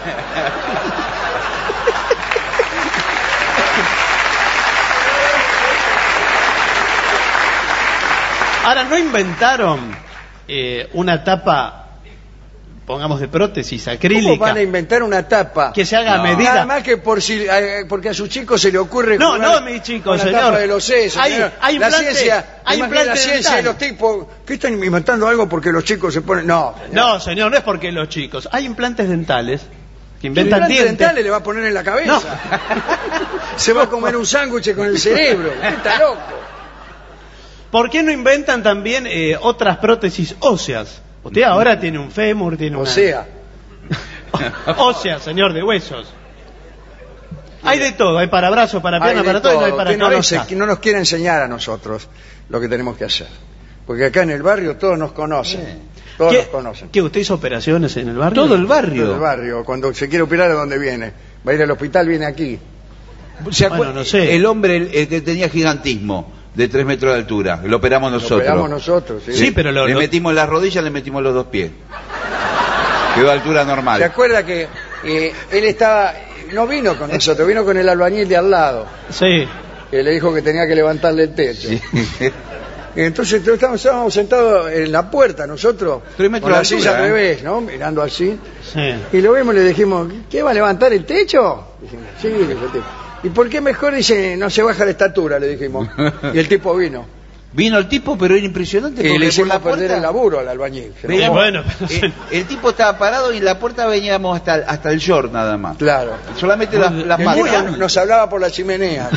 Ahora, ¿no inventaron eh, una tapa, pongamos, de prótesis ¿Cómo acrílica? van a inventar una tapa? Que se haga a No. medida. Nada más que por si, eh, porque a sus chicos se le ocurre No, jugar no a mis chicos, con la señor. tapa de los sesos. Hay- señor. hay la implantes- ciencia, hay imagina la implantes ciencia de dentales. los tipos que están inventando algo porque los chicos se ponen. No, señor. No, señor, no es porque los chicos. Hay implantes dentales que inventan implante dientes. dental le va a poner en la cabeza. No. Se va a comer un sándwich con el cerebro. Usted está loco. ¿Por qué no inventan también eh, otras prótesis óseas? Usted ahora tiene un fémur, tiene O una... sea, ósea, señor, de huesos. Hay de todo, hay para brazos, para hay piernas, de para todo, y no hay todo. para Usted no nos, cabeza. no nos quiere enseñar a nosotros lo que tenemos que hacer. Porque acá en el barrio todos nos conocen. Todos nos ¿Qué, conocen. ¿Qué, usted hizo operaciones en el barrio? Todo el Todo barrio. el barrio. Cuando se quiere operar, ¿a dónde viene? Va a ir al hospital, viene aquí. ¿Se Bueno, acuer- no sé. El hombre el, el que tenía gigantismo de tres metros de altura, lo operamos Lo nosotros. operamos nosotros. ¿sí? Sí, pero lo- le lo- metimos las rodillas, le metimos los dos pies. Quedó a altura ¿Se normal. acuerda que eh, él estaba, no vino con nosotros, vino con el albañil de al lado, Sí. que le dijo que tenía que levantarle el techo? Y entonces todos estábamos, estábamos sentados en la puerta nosotros, Tres metros con la de altura, silla al ¿eh? revés, ¿no? Mirando así. Sí. Y lo vimos y le dijimos, ¿qué va a levantar el techo? Dijimos, sí, dijo el tipo. ¿Y por qué mejor dice no se baja la estatura? Le dijimos. Y el tipo vino. Vino el tipo, pero era impresionante. Y porque le por hicimos la perder puerta- el laburo al albañil. Se Veíamos- bueno, pero- eh, el tipo estaba parado y en la puerta veníamos hasta, hasta el short nada más. Claro. Solamente las, las El patas. tipo nos hablaba por la chimenea.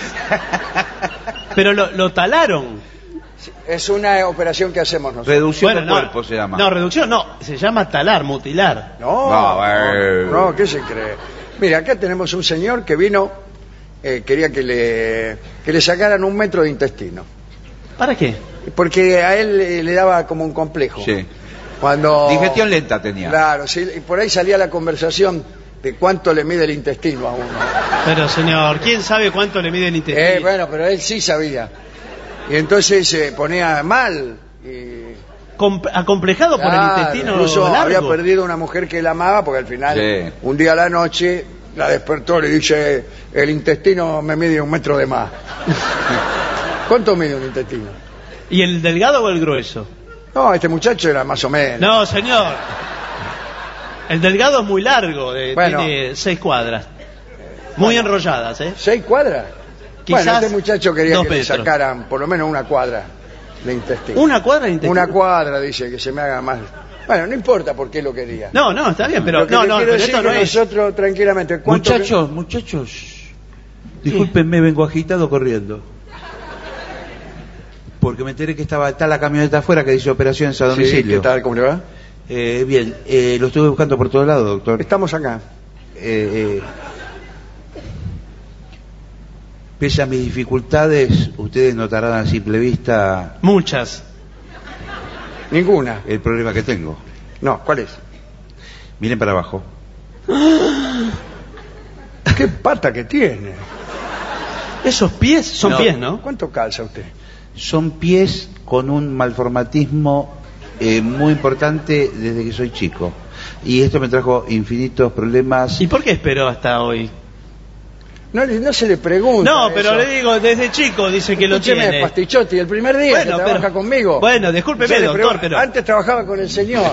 Pero lo, lo talaron. Es una operación que hacemos nosotros. Reducción Bueno, del no, cuerpo se llama. No, reducción no, se llama talar, mutilar. No, No, eh. no, ¿qué se cree? Mira, acá tenemos un señor que vino, eh, quería que le, que le sacaran un metro de intestino. ¿Para qué? Porque a él eh, le daba como un complejo. Sí. Cuando... Digestión lenta tenía. Claro, sí, y por ahí salía la conversación de cuánto le mide el intestino a uno. Pero señor, ¿quién sabe cuánto le mide el intestino? Eh, bueno, pero él sí sabía. Y entonces se ponía mal. Y... Com- acomplejado por Claro, el intestino incluso largo. había perdido una mujer que él amaba porque al final, Sí. un día a la noche, la despertó y le dice, el intestino me mide un metro de más. ¿Cuánto mide un intestino? ¿Y el delgado o el grueso? No, este muchacho era más o menos. No, señor. El delgado es muy largo, de- Bueno. tiene seis cuadras. Muy enrolladas, ¿eh? ¿Seis cuadras? Quizás bueno, este muchacho quería dos que le metros. sacaran por lo menos una cuadra de intestino. ¿Una cuadra de intestino? Una cuadra, dice, que se me haga más. Bueno, no importa por qué lo quería. No, no, está bien, pero Lo que no, le no, quiero pero decir esto no que es. nosotros, tranquilamente, ¿cuánto que- Muchachos, muchachos, discúlpenme, vengo agitado corriendo. Porque me enteré que estaba está la camioneta afuera que dice operaciones a Sí, domicilio. ¿qué tal? ¿Cómo le va? Eh, bien, eh, lo estuve buscando por todos lados, doctor. Estamos acá. Eh, eh, pese a mis dificultades, ustedes notarán a simple vista Muchas. Ninguna. el problema que tengo. No, ¿cuál es? Miren para abajo. ¿Qué pata que tiene? Esos pies son No. pies, ¿no? ¿Cuánto calza usted? Son pies con un malformatismo eh, muy importante desde que soy chico. Y esto me trajo infinitos problemas. ¿Y por qué esperó hasta hoy? No, no se le pregunta. No, pero eso. le digo, desde chico dice que lo Escúcheme, tiene. Pastichotti, el primer día Bueno, que trabaja pero- conmigo. bueno, discúlpeme, Yo le doctor, pregunto, pero- Antes trabajaba con el señor.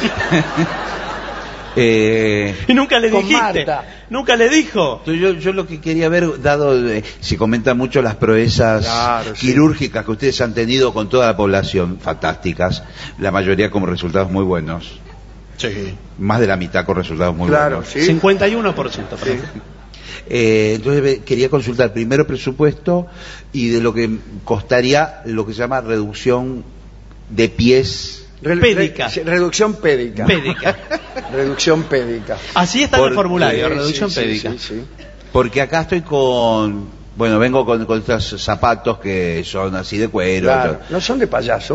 Eh, Y nunca le Con dijiste. Marta. Nunca le dijo. yo, yo lo que quería ver, dado, eh, se comenta mucho las proezas Claro, sí. quirúrgicas que ustedes han tenido con toda la población, fantásticas, la mayoría con resultados muy buenos, Sí. más de la mitad con resultados muy Claro, buenos. sí. cincuenta y uno por ciento. Sí. Eh, entonces ve- quería consultar primero presupuesto y de lo que costaría lo que se llama reducción de pies. Re- Pédica. re- reducción pédica. Pédica. Reducción pédica. Así está en el Porque- formulario, Sí, reducción sí, sí, pédica. sí, sí. Porque acá estoy con, bueno, vengo con, con estos zapatos que son así de cuero, Claro, no son de payaso.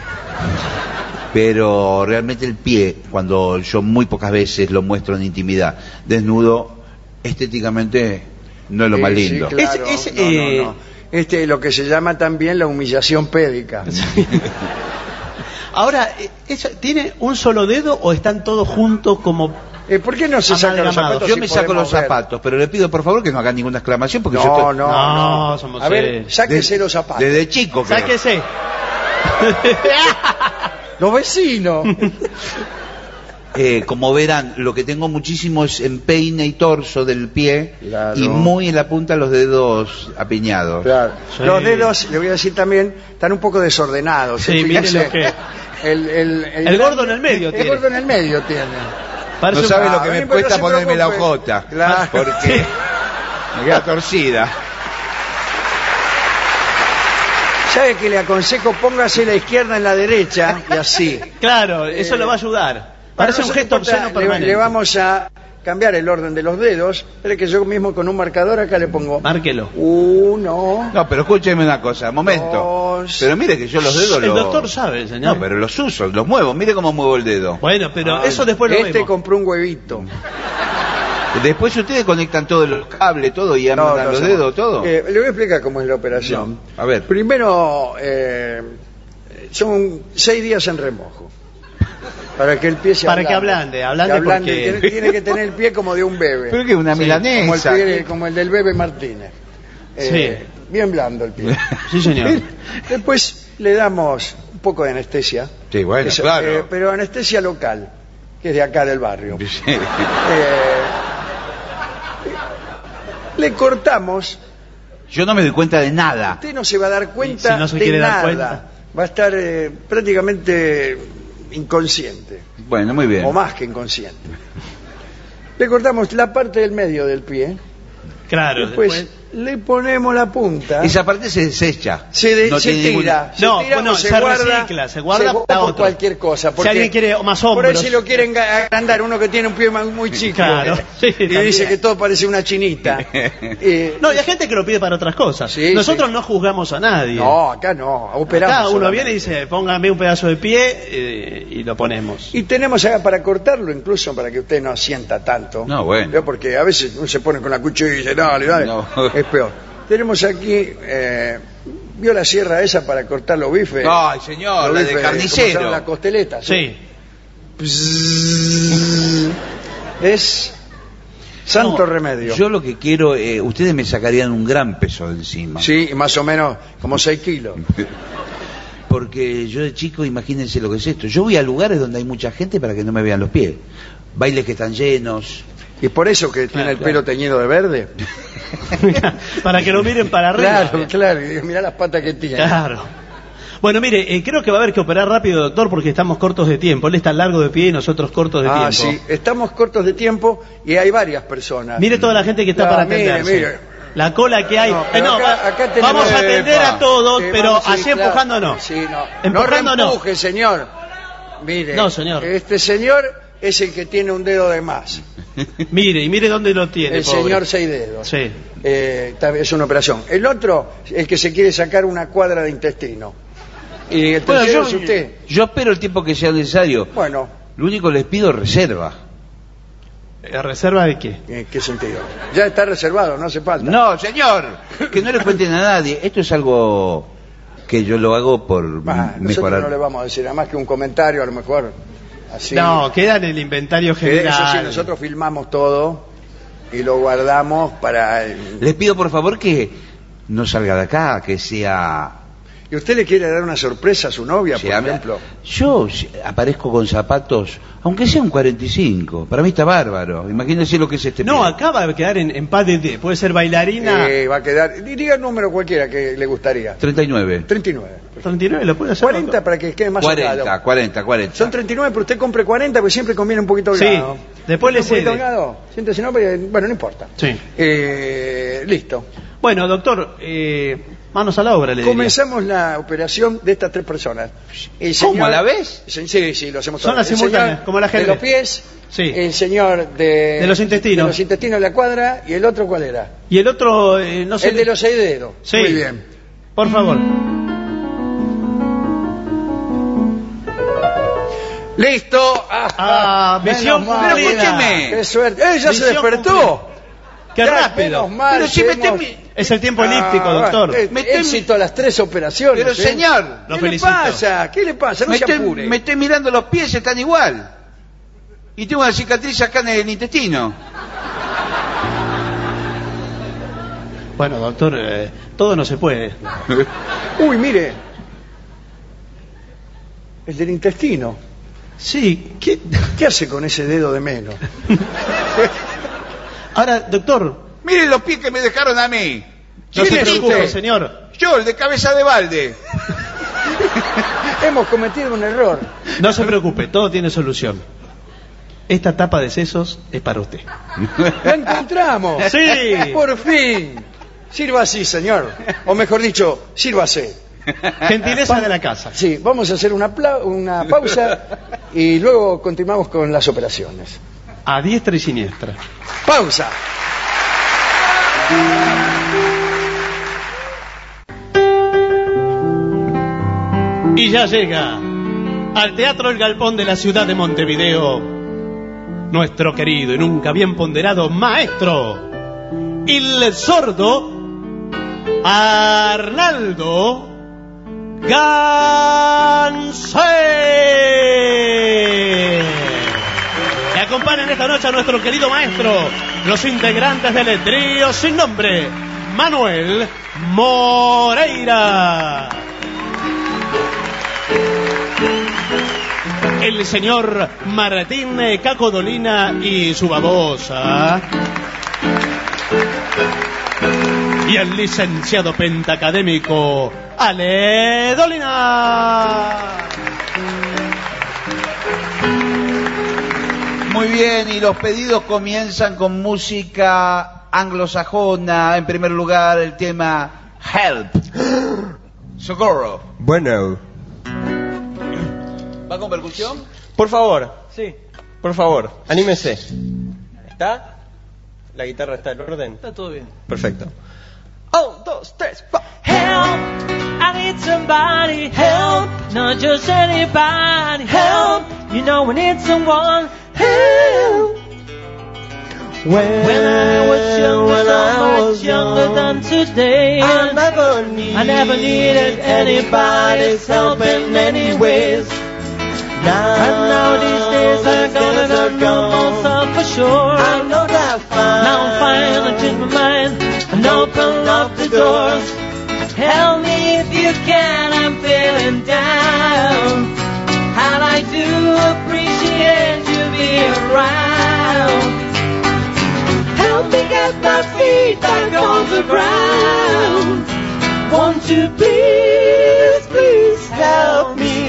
pero realmente el pie, cuando yo muy pocas veces lo muestro en intimidad, desnudo, estéticamente no es lo Sí, más sí, lindo. claro. Es- es, No, no, eh, no. Este es lo que se llama también la humillación pédica. Ahora, eh, eso, ¿tiene un solo dedo o están todos juntos como... Eh, ¿Por qué no se sacan los Amalgamados. zapatos? Yo si me saco podemos los ver? zapatos, pero le pido por favor que no haga ninguna exclamación porque yo No, estoy no, No, no. somos A ver, serios. sáquese de- los zapatos. desde chico. que- Sáquese. Los vecinos. Eh, como verán, lo que tengo muchísimo es empeine y torso del pie Claro. y muy en la punta los dedos apiñados. Claro. Sí. Los dedos, le voy a decir también, están un poco desordenados. Sí, ¿eh? mire Fíjese, lo que- El, el, El gordo en el medio El tiene. gordo en el medio tiene. Parece No un- sabe Ah, lo que me vení, pero cuesta no se ponerme la preocupe. hojota. Claro. Porque me queda torcida. ¿Sabe que le aconsejo? Póngase la izquierda en la derecha y así. Claro, eso lo va a ayudar. Parece Bueno, un no gesto importa, obsceno le, permanente. le vamos a cambiar el orden de los dedos. Espere que yo mismo con un marcador acá le pongo Márquelo. uno. No, pero escúcheme una cosa, momento. Dos. Pero mire que yo los dedos El los... doctor sabe, señor. No, pero los uso, los muevo, mire cómo muevo el dedo. Bueno, pero Ay, eso después lo Este vemos. compró un huevito. Después ustedes conectan todos los cables, todo y No, andan no los hacemos. dedos, todo. Eh, le voy a explicar cómo es la operación. No, a ver. Primero, eh, son seis días en remojo. Para que el pie se Para que ablande, ablande Que ablande. porque- Tiene, tiene que tener el pie como de un bebé. Pero que una Sí, milanesa. Como el, pie- como el del bebé Martínez. Eh, Bien blando el pie. Sí, señor. Después le damos un poco de anestesia. Sí, bueno, Eso, claro. eh, pero anestesia local, que es de acá del barrio. Sí. Eh, le cortamos. Yo no me doy cuenta de nada. Usted no se va a dar cuenta Si no se de quiere dar nada. cuenta. Va a estar eh, prácticamente inconsciente, Bueno, muy bien. o más que inconsciente. Le cortamos la parte del medio del pie, Claro, después, después... le ponemos la punta. Esa parte se desecha. Se, de- No se tiene tira, ningún- se No, tira bueno, o se guarda, recicla, se guarda para por otro. cualquier cosa. Si porque alguien quiere más Por ahí hombros. si lo quieren ga- agrandar, uno que tiene un pie ma- muy chico Claro, sí, y también. dice que todo parece una chinita. Eh, No, y hay gente que lo pide para otras cosas. Sí, Nosotros sí. no juzgamos a nadie. no, acá no, operamos. Acá uno solamente. viene y dice, póngame un pedazo de pie eh, y lo ponemos. Y tenemos acá para cortarlo, incluso para que usted no sienta tanto. No, bueno. ¿Ve? Porque a veces uno se pone con la cuchilla y dice, dale, dale. No. Es peor. Tenemos aquí, eh, ¿vio la sierra esa para cortar los bifes? Ay, señor, Los la de bifes, ¿cómo se carnicero. llama? La costeleta. Sí. Es santo No, remedio. Yo lo que quiero, eh, ustedes me sacarían un gran peso de encima. Sí, más o menos como seis kilos. Porque yo de chico, imagínense lo que es esto. Yo voy a lugares donde hay mucha gente para que no me vean los pies. Bailes que están llenos. Y por eso que tiene el claro. pelo teñido de verde. Para que lo miren para arriba. Claro, claro. Y mirá las patas que tiene. Claro. Bueno, mire, eh, creo que va a haber que operar rápido, doctor, porque estamos cortos de tiempo. Él está largo de pie y nosotros cortos de Ah, tiempo. sí. Estamos cortos de tiempo y hay varias personas. Mire toda la gente que está Ah, para mire, atenderse. mire. La cola que hay. No, Eh, pero no, acá- va- acá tenemos- vamos a atender Epa. a todos, Sí, pero vamos, sí, así claro. empujando no. Sí, no. Empujando no no. reempuje, señor. Mire. No, señor. Este señor es el que tiene un dedo de más. Mire, y mire dónde lo tiene. El pobre. señor seis dedos. Sí. Eh, ta- es una operación. El otro, el que se quiere sacar una cuadra de intestino. Y el Bueno, tercero yo, es usted. yo espero el tiempo que sea necesario. Bueno, Lo único que les pido es reserva. ¿A reserva de qué? ¿en qué sentido? Ya está reservado, no hace falta. No, señor, que no le cuenten a nadie. Esto es algo que yo lo hago por Bah, nosotros mejorar. no le vamos a decir nada más que un comentario, a lo mejor así. No, queda en el inventario Que eso general. sí, nosotros filmamos todo. y lo guardamos para... Les pido por favor que no salga de acá, que sea... ¿Y usted le quiere dar una sorpresa a su novia, Sí, por a mí- ejemplo? Yo si- aparezco con zapatos, aunque sea un cuarenta y cinco. Para mí está bárbaro. Imagínense lo que es este No, pibe. acá va a quedar en, en paz de D. Puede ser bailarina. Eh, va a quedar... Diga el número cualquiera que le gustaría. treinta y nueve. treinta y nueve. treinta y nueve lo puede hacer. cuarenta para que quede más cuarenta, holgado. cuarenta, cuarenta. Son treinta y nueve, pero usted compre cuarenta porque siempre conviene un poquito holgado. Sí, después le ¿Un poquito cede. holgado? Siente, si no, pero, bueno, no importa. Sí. Eh, listo. Bueno, doctor, eh, manos a la obra, le diría. Comenzamos la operación de estas tres personas. El ¿Cómo, a la vez? Sí, sí, sí, lo hacemos Son todos. las El simultáneas, señor como la de ajedrez. los pies, Sí. el señor de, De los intestinos. de los intestinos de la cuadra, y el otro, ¿cuál era? Y el otro, eh, no sé. El de los seis dedos. Sí. Muy bien. Por favor. Listo. Ah, visión menos mal. cumplida. Pero escúcheme. Qué suerte. ¡Eh, ya se Visión despertó! Qué Ya, rápido. menos mal, Pero si me hemos- tem- Es el tiempo elíptico, Ah, doctor. eh, Me tem- éxito a las tres operaciones. Pero ¿eh? señor, Lo ¿Qué felicito. le pasa? ¿Qué le pasa? No me se estoy, apure. me estoy mirando los pies, están igual. Y tengo una cicatriz acá en el intestino. Bueno, doctor, eh, todo no se puede. Uy, mire. El del intestino. Sí, ¿qué? ¿Qué hace con ese dedo de menos? Ahora, doctor, Miren los pies que me dejaron a mí. no se ¿Quién es preocupe, usted? señor. Yo, el de cabeza de balde. Hemos cometido un error. No se preocupe, todo tiene solución. Esta tapa de sesos es para usted. ¡La encontramos! Sí. ¡Por fin! Sirva así, señor. O mejor dicho, sírvase. Gentileza de la casa. Sí, vamos a hacer una, pla- una pausa y luego continuamos con las operaciones. A diestra y siniestra. ¡Pausa! Y ya llega al Teatro El Galpón de la ciudad de Montevideo nuestro querido y nunca bien ponderado maestro, el sordo Arnaldo Gansé. Le acompañan esta noche a nuestro querido maestro, los integrantes del trío sin nombre, Manuel Moreira, el señor Martín Cacodolina y su babosa, y el licenciado pentacadémico Ale Dolina. Muy bien, y los pedidos comienzan con música anglosajona. En primer lugar, el tema Help. Socorro. Bueno, ¿Va con percusión? por favor. Sí. Por favor, anímese. ¿Está? ¿La guitarra está en orden? Está todo bien. Perfecto. Un, dos, tres, cuatro. Help, I need somebody, help, not just anybody, help, you know we need someone, help. When, When I was younger, so much younger than today, I never need, I never needed anybody's help in any ways. Now, And now these days I'm gonna are know myself for sure. I know that fine. Now I'm fine, I change my mind and open up the doors. Help me if you can, I'm feeling down. And I do appreciate you being around. Help me get my feet back on the ground. Won't you please, please help me?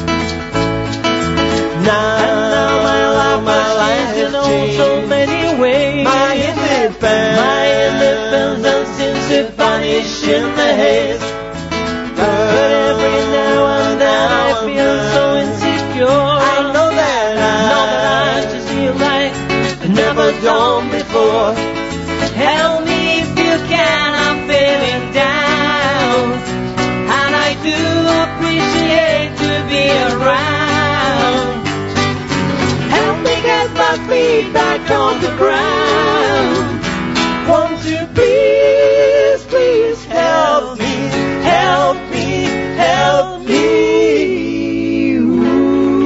Now, And now my life, my life has changed in has oh so changed. many ways. My independence, My independence seems to vanish in the haze. But every now and then I feel so insecure. I know that I, Know that I just feel like I've never done before. Help me if you can, I'm feeling down. And I do appreciate to be around. Help me get my feet back on the ground. Won't you please, please help me, help me, help me.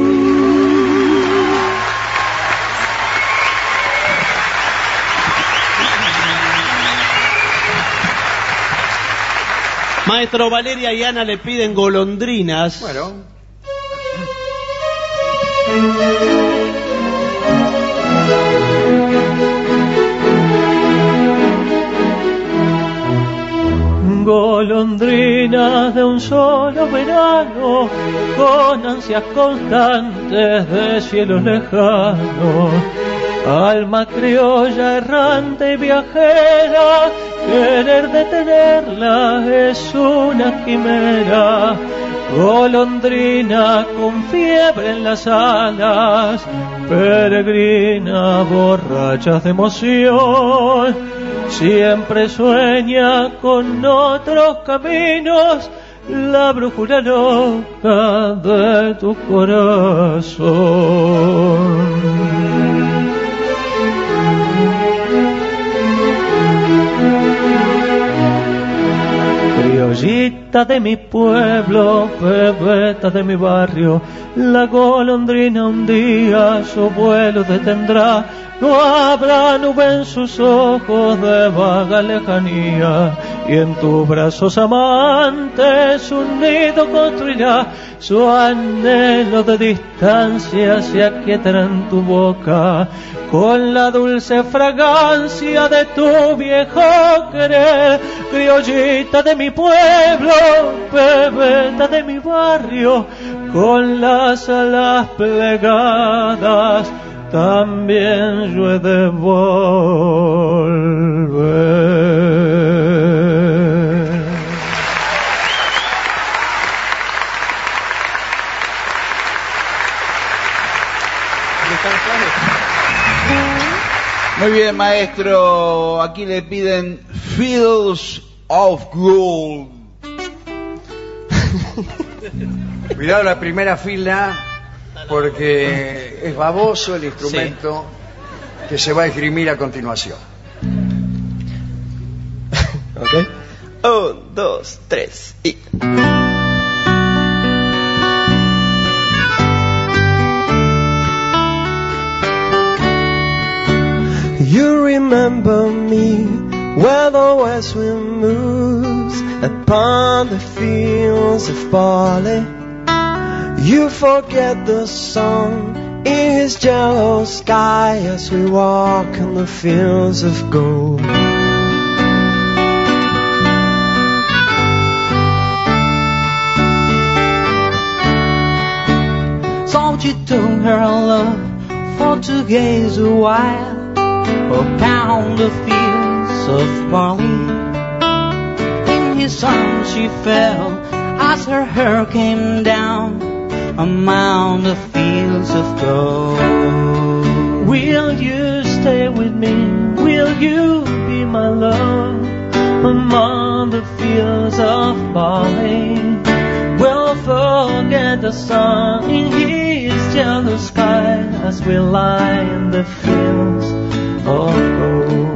Ooh. Maestro, Valeria y Ana le piden golondrinas. Bueno. Golondrinas de un solo verano, con ansias constantes de cielos lejanos, alma criolla errante y viajera, querer detenerla es una quimera. Golondrina con fiebre en las alas, peregrina borrachas de emoción, siempre sueña con otros caminos, la brújula loca de tu corazón. Criollita de mi pueblo, bebeta de mi barrio, la golondrina un día su vuelo detendrá. No habrá nube en sus ojos de vaga lejanía, y en tus brazos amantes un nido construirá. Su anhelo de distancia se aquietará en tu boca, con la dulce fragancia de tu viejo querer. Criollita de mi pueblo, bebeta de mi barrio, con las alas plegadas, también yo he de volver. Muy bien, maestro. Aquí le piden Fields of Gold. Cuidado la primera fila, porque es baboso el instrumento sí. que se va a esgrimir a continuación. Ok. Un, dos, tres y... You remember me where the west wind moves upon the fields of barley. You forget the sun in his yellow sky as we walk in the fields of gold. So she took her love for to gaze a while upon the fields of barley. In his arms she fell as her hair came down among the fields of gold. Will you stay with me? Will you be my love among the fields of barley? We'll forget the sun in his yellow sky as we lie in the fields of gold.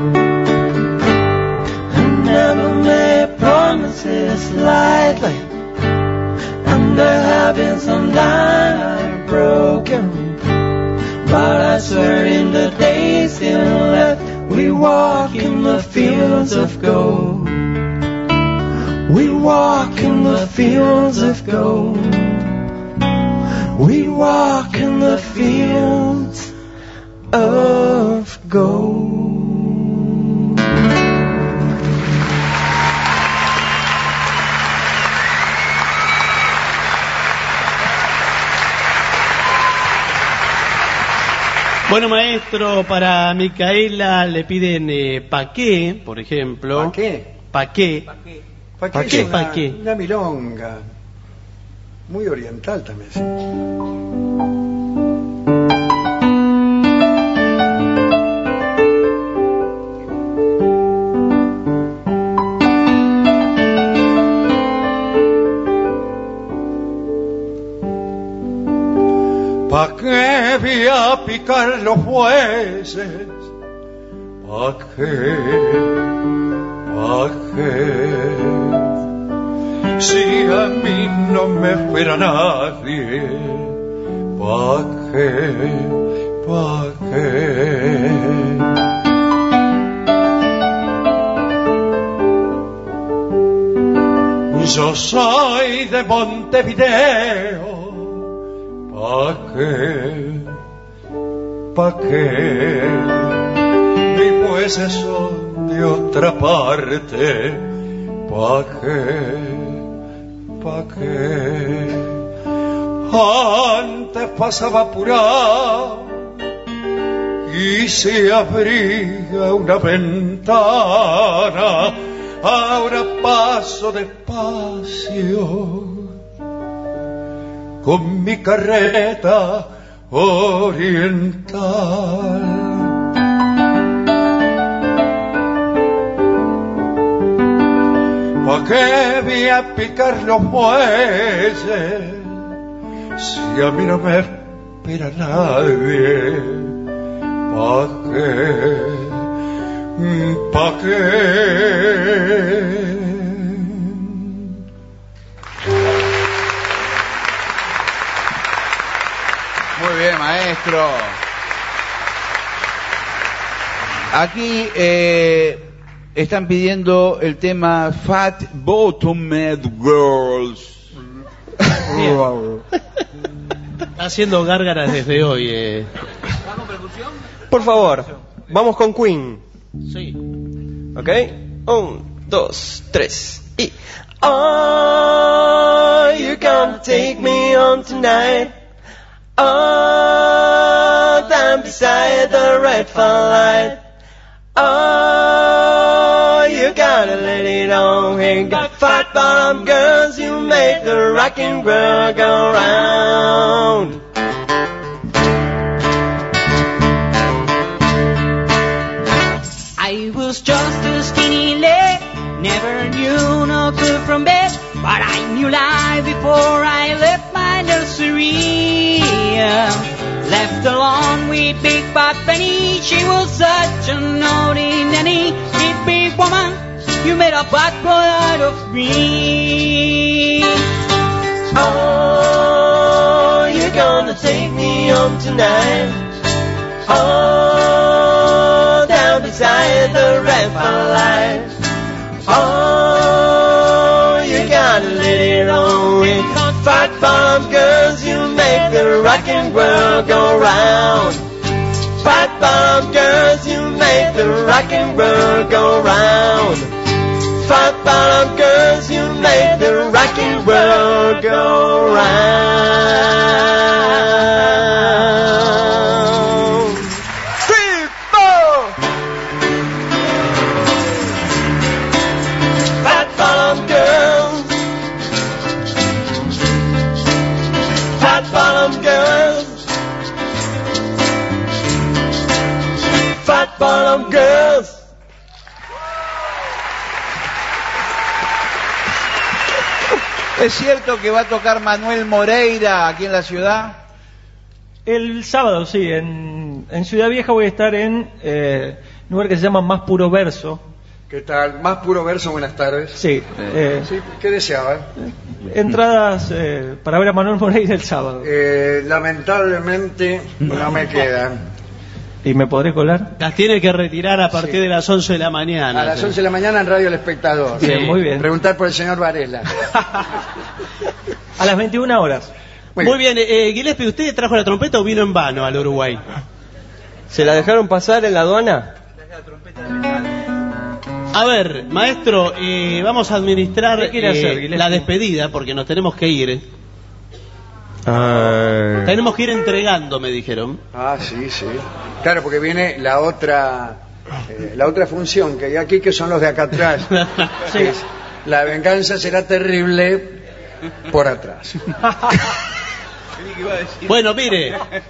I never made promises lightly, and there have been some that I've broken, but I swear in the days still left, we walk in the fields of gold. We walk in the fields of gold. We walk in the fields of gold. Bueno, maestro, para Micaela le piden eh, paqué, por ejemplo. ¿Paqué? Paqué. Paqué. Paqué. Es una, Paqué. una milonga. Muy oriental también. ¿Sí? ¿Pa' qué voy a picar los jueces? ¿Pa' qué? ¿Pa' qué? Si a mí no me espera nadie, ¿pa' qué? ¿Pa' qué? Yo soy de Montevideo. ¿Pa qué? ¿Pa qué? Mis jueces son de otra parte. ¿Pa qué? ¿Pa qué? Antes pasaba apurado y se abría una ventana. Ahora paso despacio con mi carreta oriental. ¿Pa' qué voy a picar los muelles si a mí no me espera nadie? ¿Pa' qué? ¿Pa' qué? Muy bien, maestro. Aquí eh, están pidiendo el tema Fat Bottomed Girls. Haciendo gárgaras desde hoy. Eh. Por favor, vamos con Queen. Sí. ¿Ok? Un, dos, tres y... Oh, you're gonna take me home tonight. Oh, down beside the red light. Oh, you gotta let it on. Ain't got fat bottom girls, you make the rockin' world go round. I was just a skinny leg, never knew no good from bad, but I knew life before I left my nursery. Left alone with Big Bad Penny, she was such a naughty nanny. Big, big woman, you made a bad boy out of me. Oh, you're gonna take me home tonight. Oh, down beside the red light. Oh, you gotta let it on. Fat bottom girls, you make the rockin' world go round. Fat bottom girls, you make the rockin' world go round. Fat bottom girls, you make the rockin' world go round. Three, four. Fat bottom girls. Fat bottom girls. Fat bottom girls. ¿Es cierto que va a tocar Manuel Moreira aquí en la ciudad? El sábado, sí, en, en Ciudad Vieja voy a estar en eh, un lugar que se llama Más Puro Verso. ¿Qué tal? Más Puro Verso, buenas tardes. Sí. Eh, sí ¿qué deseaban? Entradas eh, para ver a Manuel Moreira el sábado. Eh, lamentablemente no me quedan. ¿Y me podré colar? Las tiene que retirar a partir Sí. de las once de la mañana. A las once de la mañana en Radio El Espectador. Bien, muy bien. Preguntar por el señor Varela. A las veintiuna horas. Muy, muy bien, eh, Gillespie, ¿usted trajo la trompeta o vino en vano al Uruguay? ¿Se la dejaron pasar en la aduana? A ver, maestro, eh, vamos a administrar ¿Qué quiere eh, hacer, Gillespie? la despedida porque nos tenemos que ir. Ay. Tenemos que ir entregando, me dijeron. Ah, sí, sí. Claro, porque viene la otra eh, la otra función que hay aquí, que son los de acá atrás. Sí. Es, la venganza será terrible por atrás. Bueno, mire.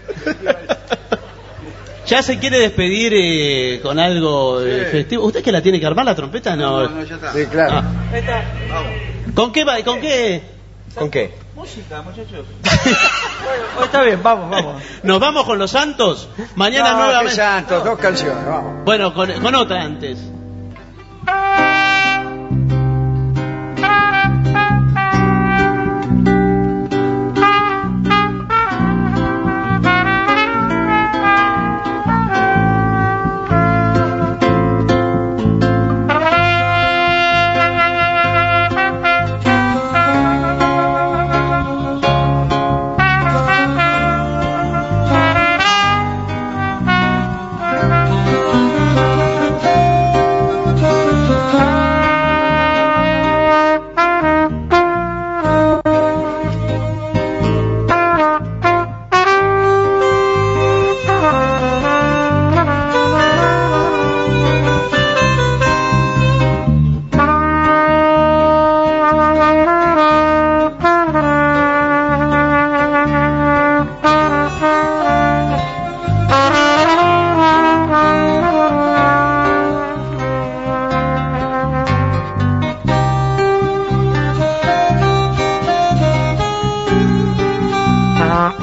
¿Ya se quiere despedir eh, con algo eh, Sí. festivo? ¿Usted que la tiene que armar la trompeta? No, No, no, ya está. Sí, claro. Ah. ¿Con qué va? ¿Con qué? ¿Con qué? Música, muchachos. Bueno, está bien, vamos, vamos. ¿Nos vamos con los Santos? Mañana No, nuevamente. qué santos, dos canciones, vamos. Bueno, con, con otra antes.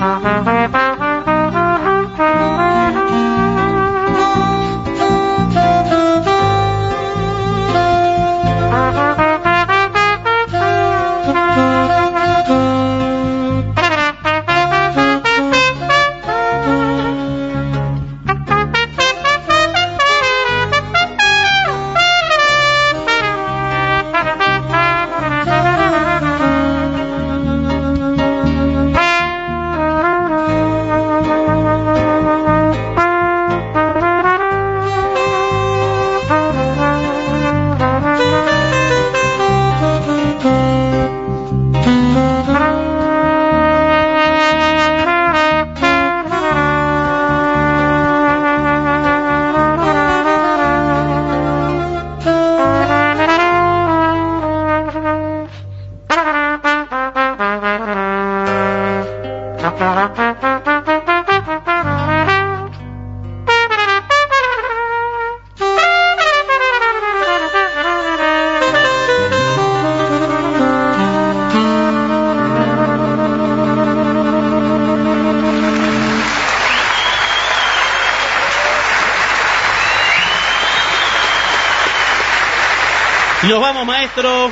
Y nos vamos, maestro.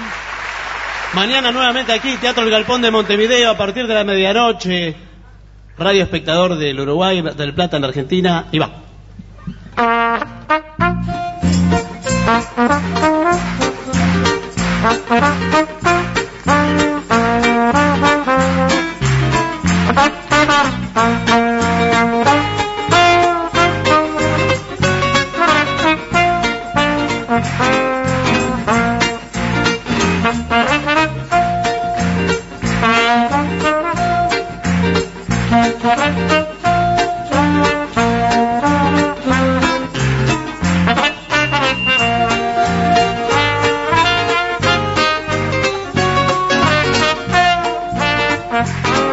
Mañana nuevamente aquí, Teatro El Galpón de Montevideo, a partir de la medianoche. Radio Espectador del Uruguay, del Plata en la Argentina. Y va. Bye.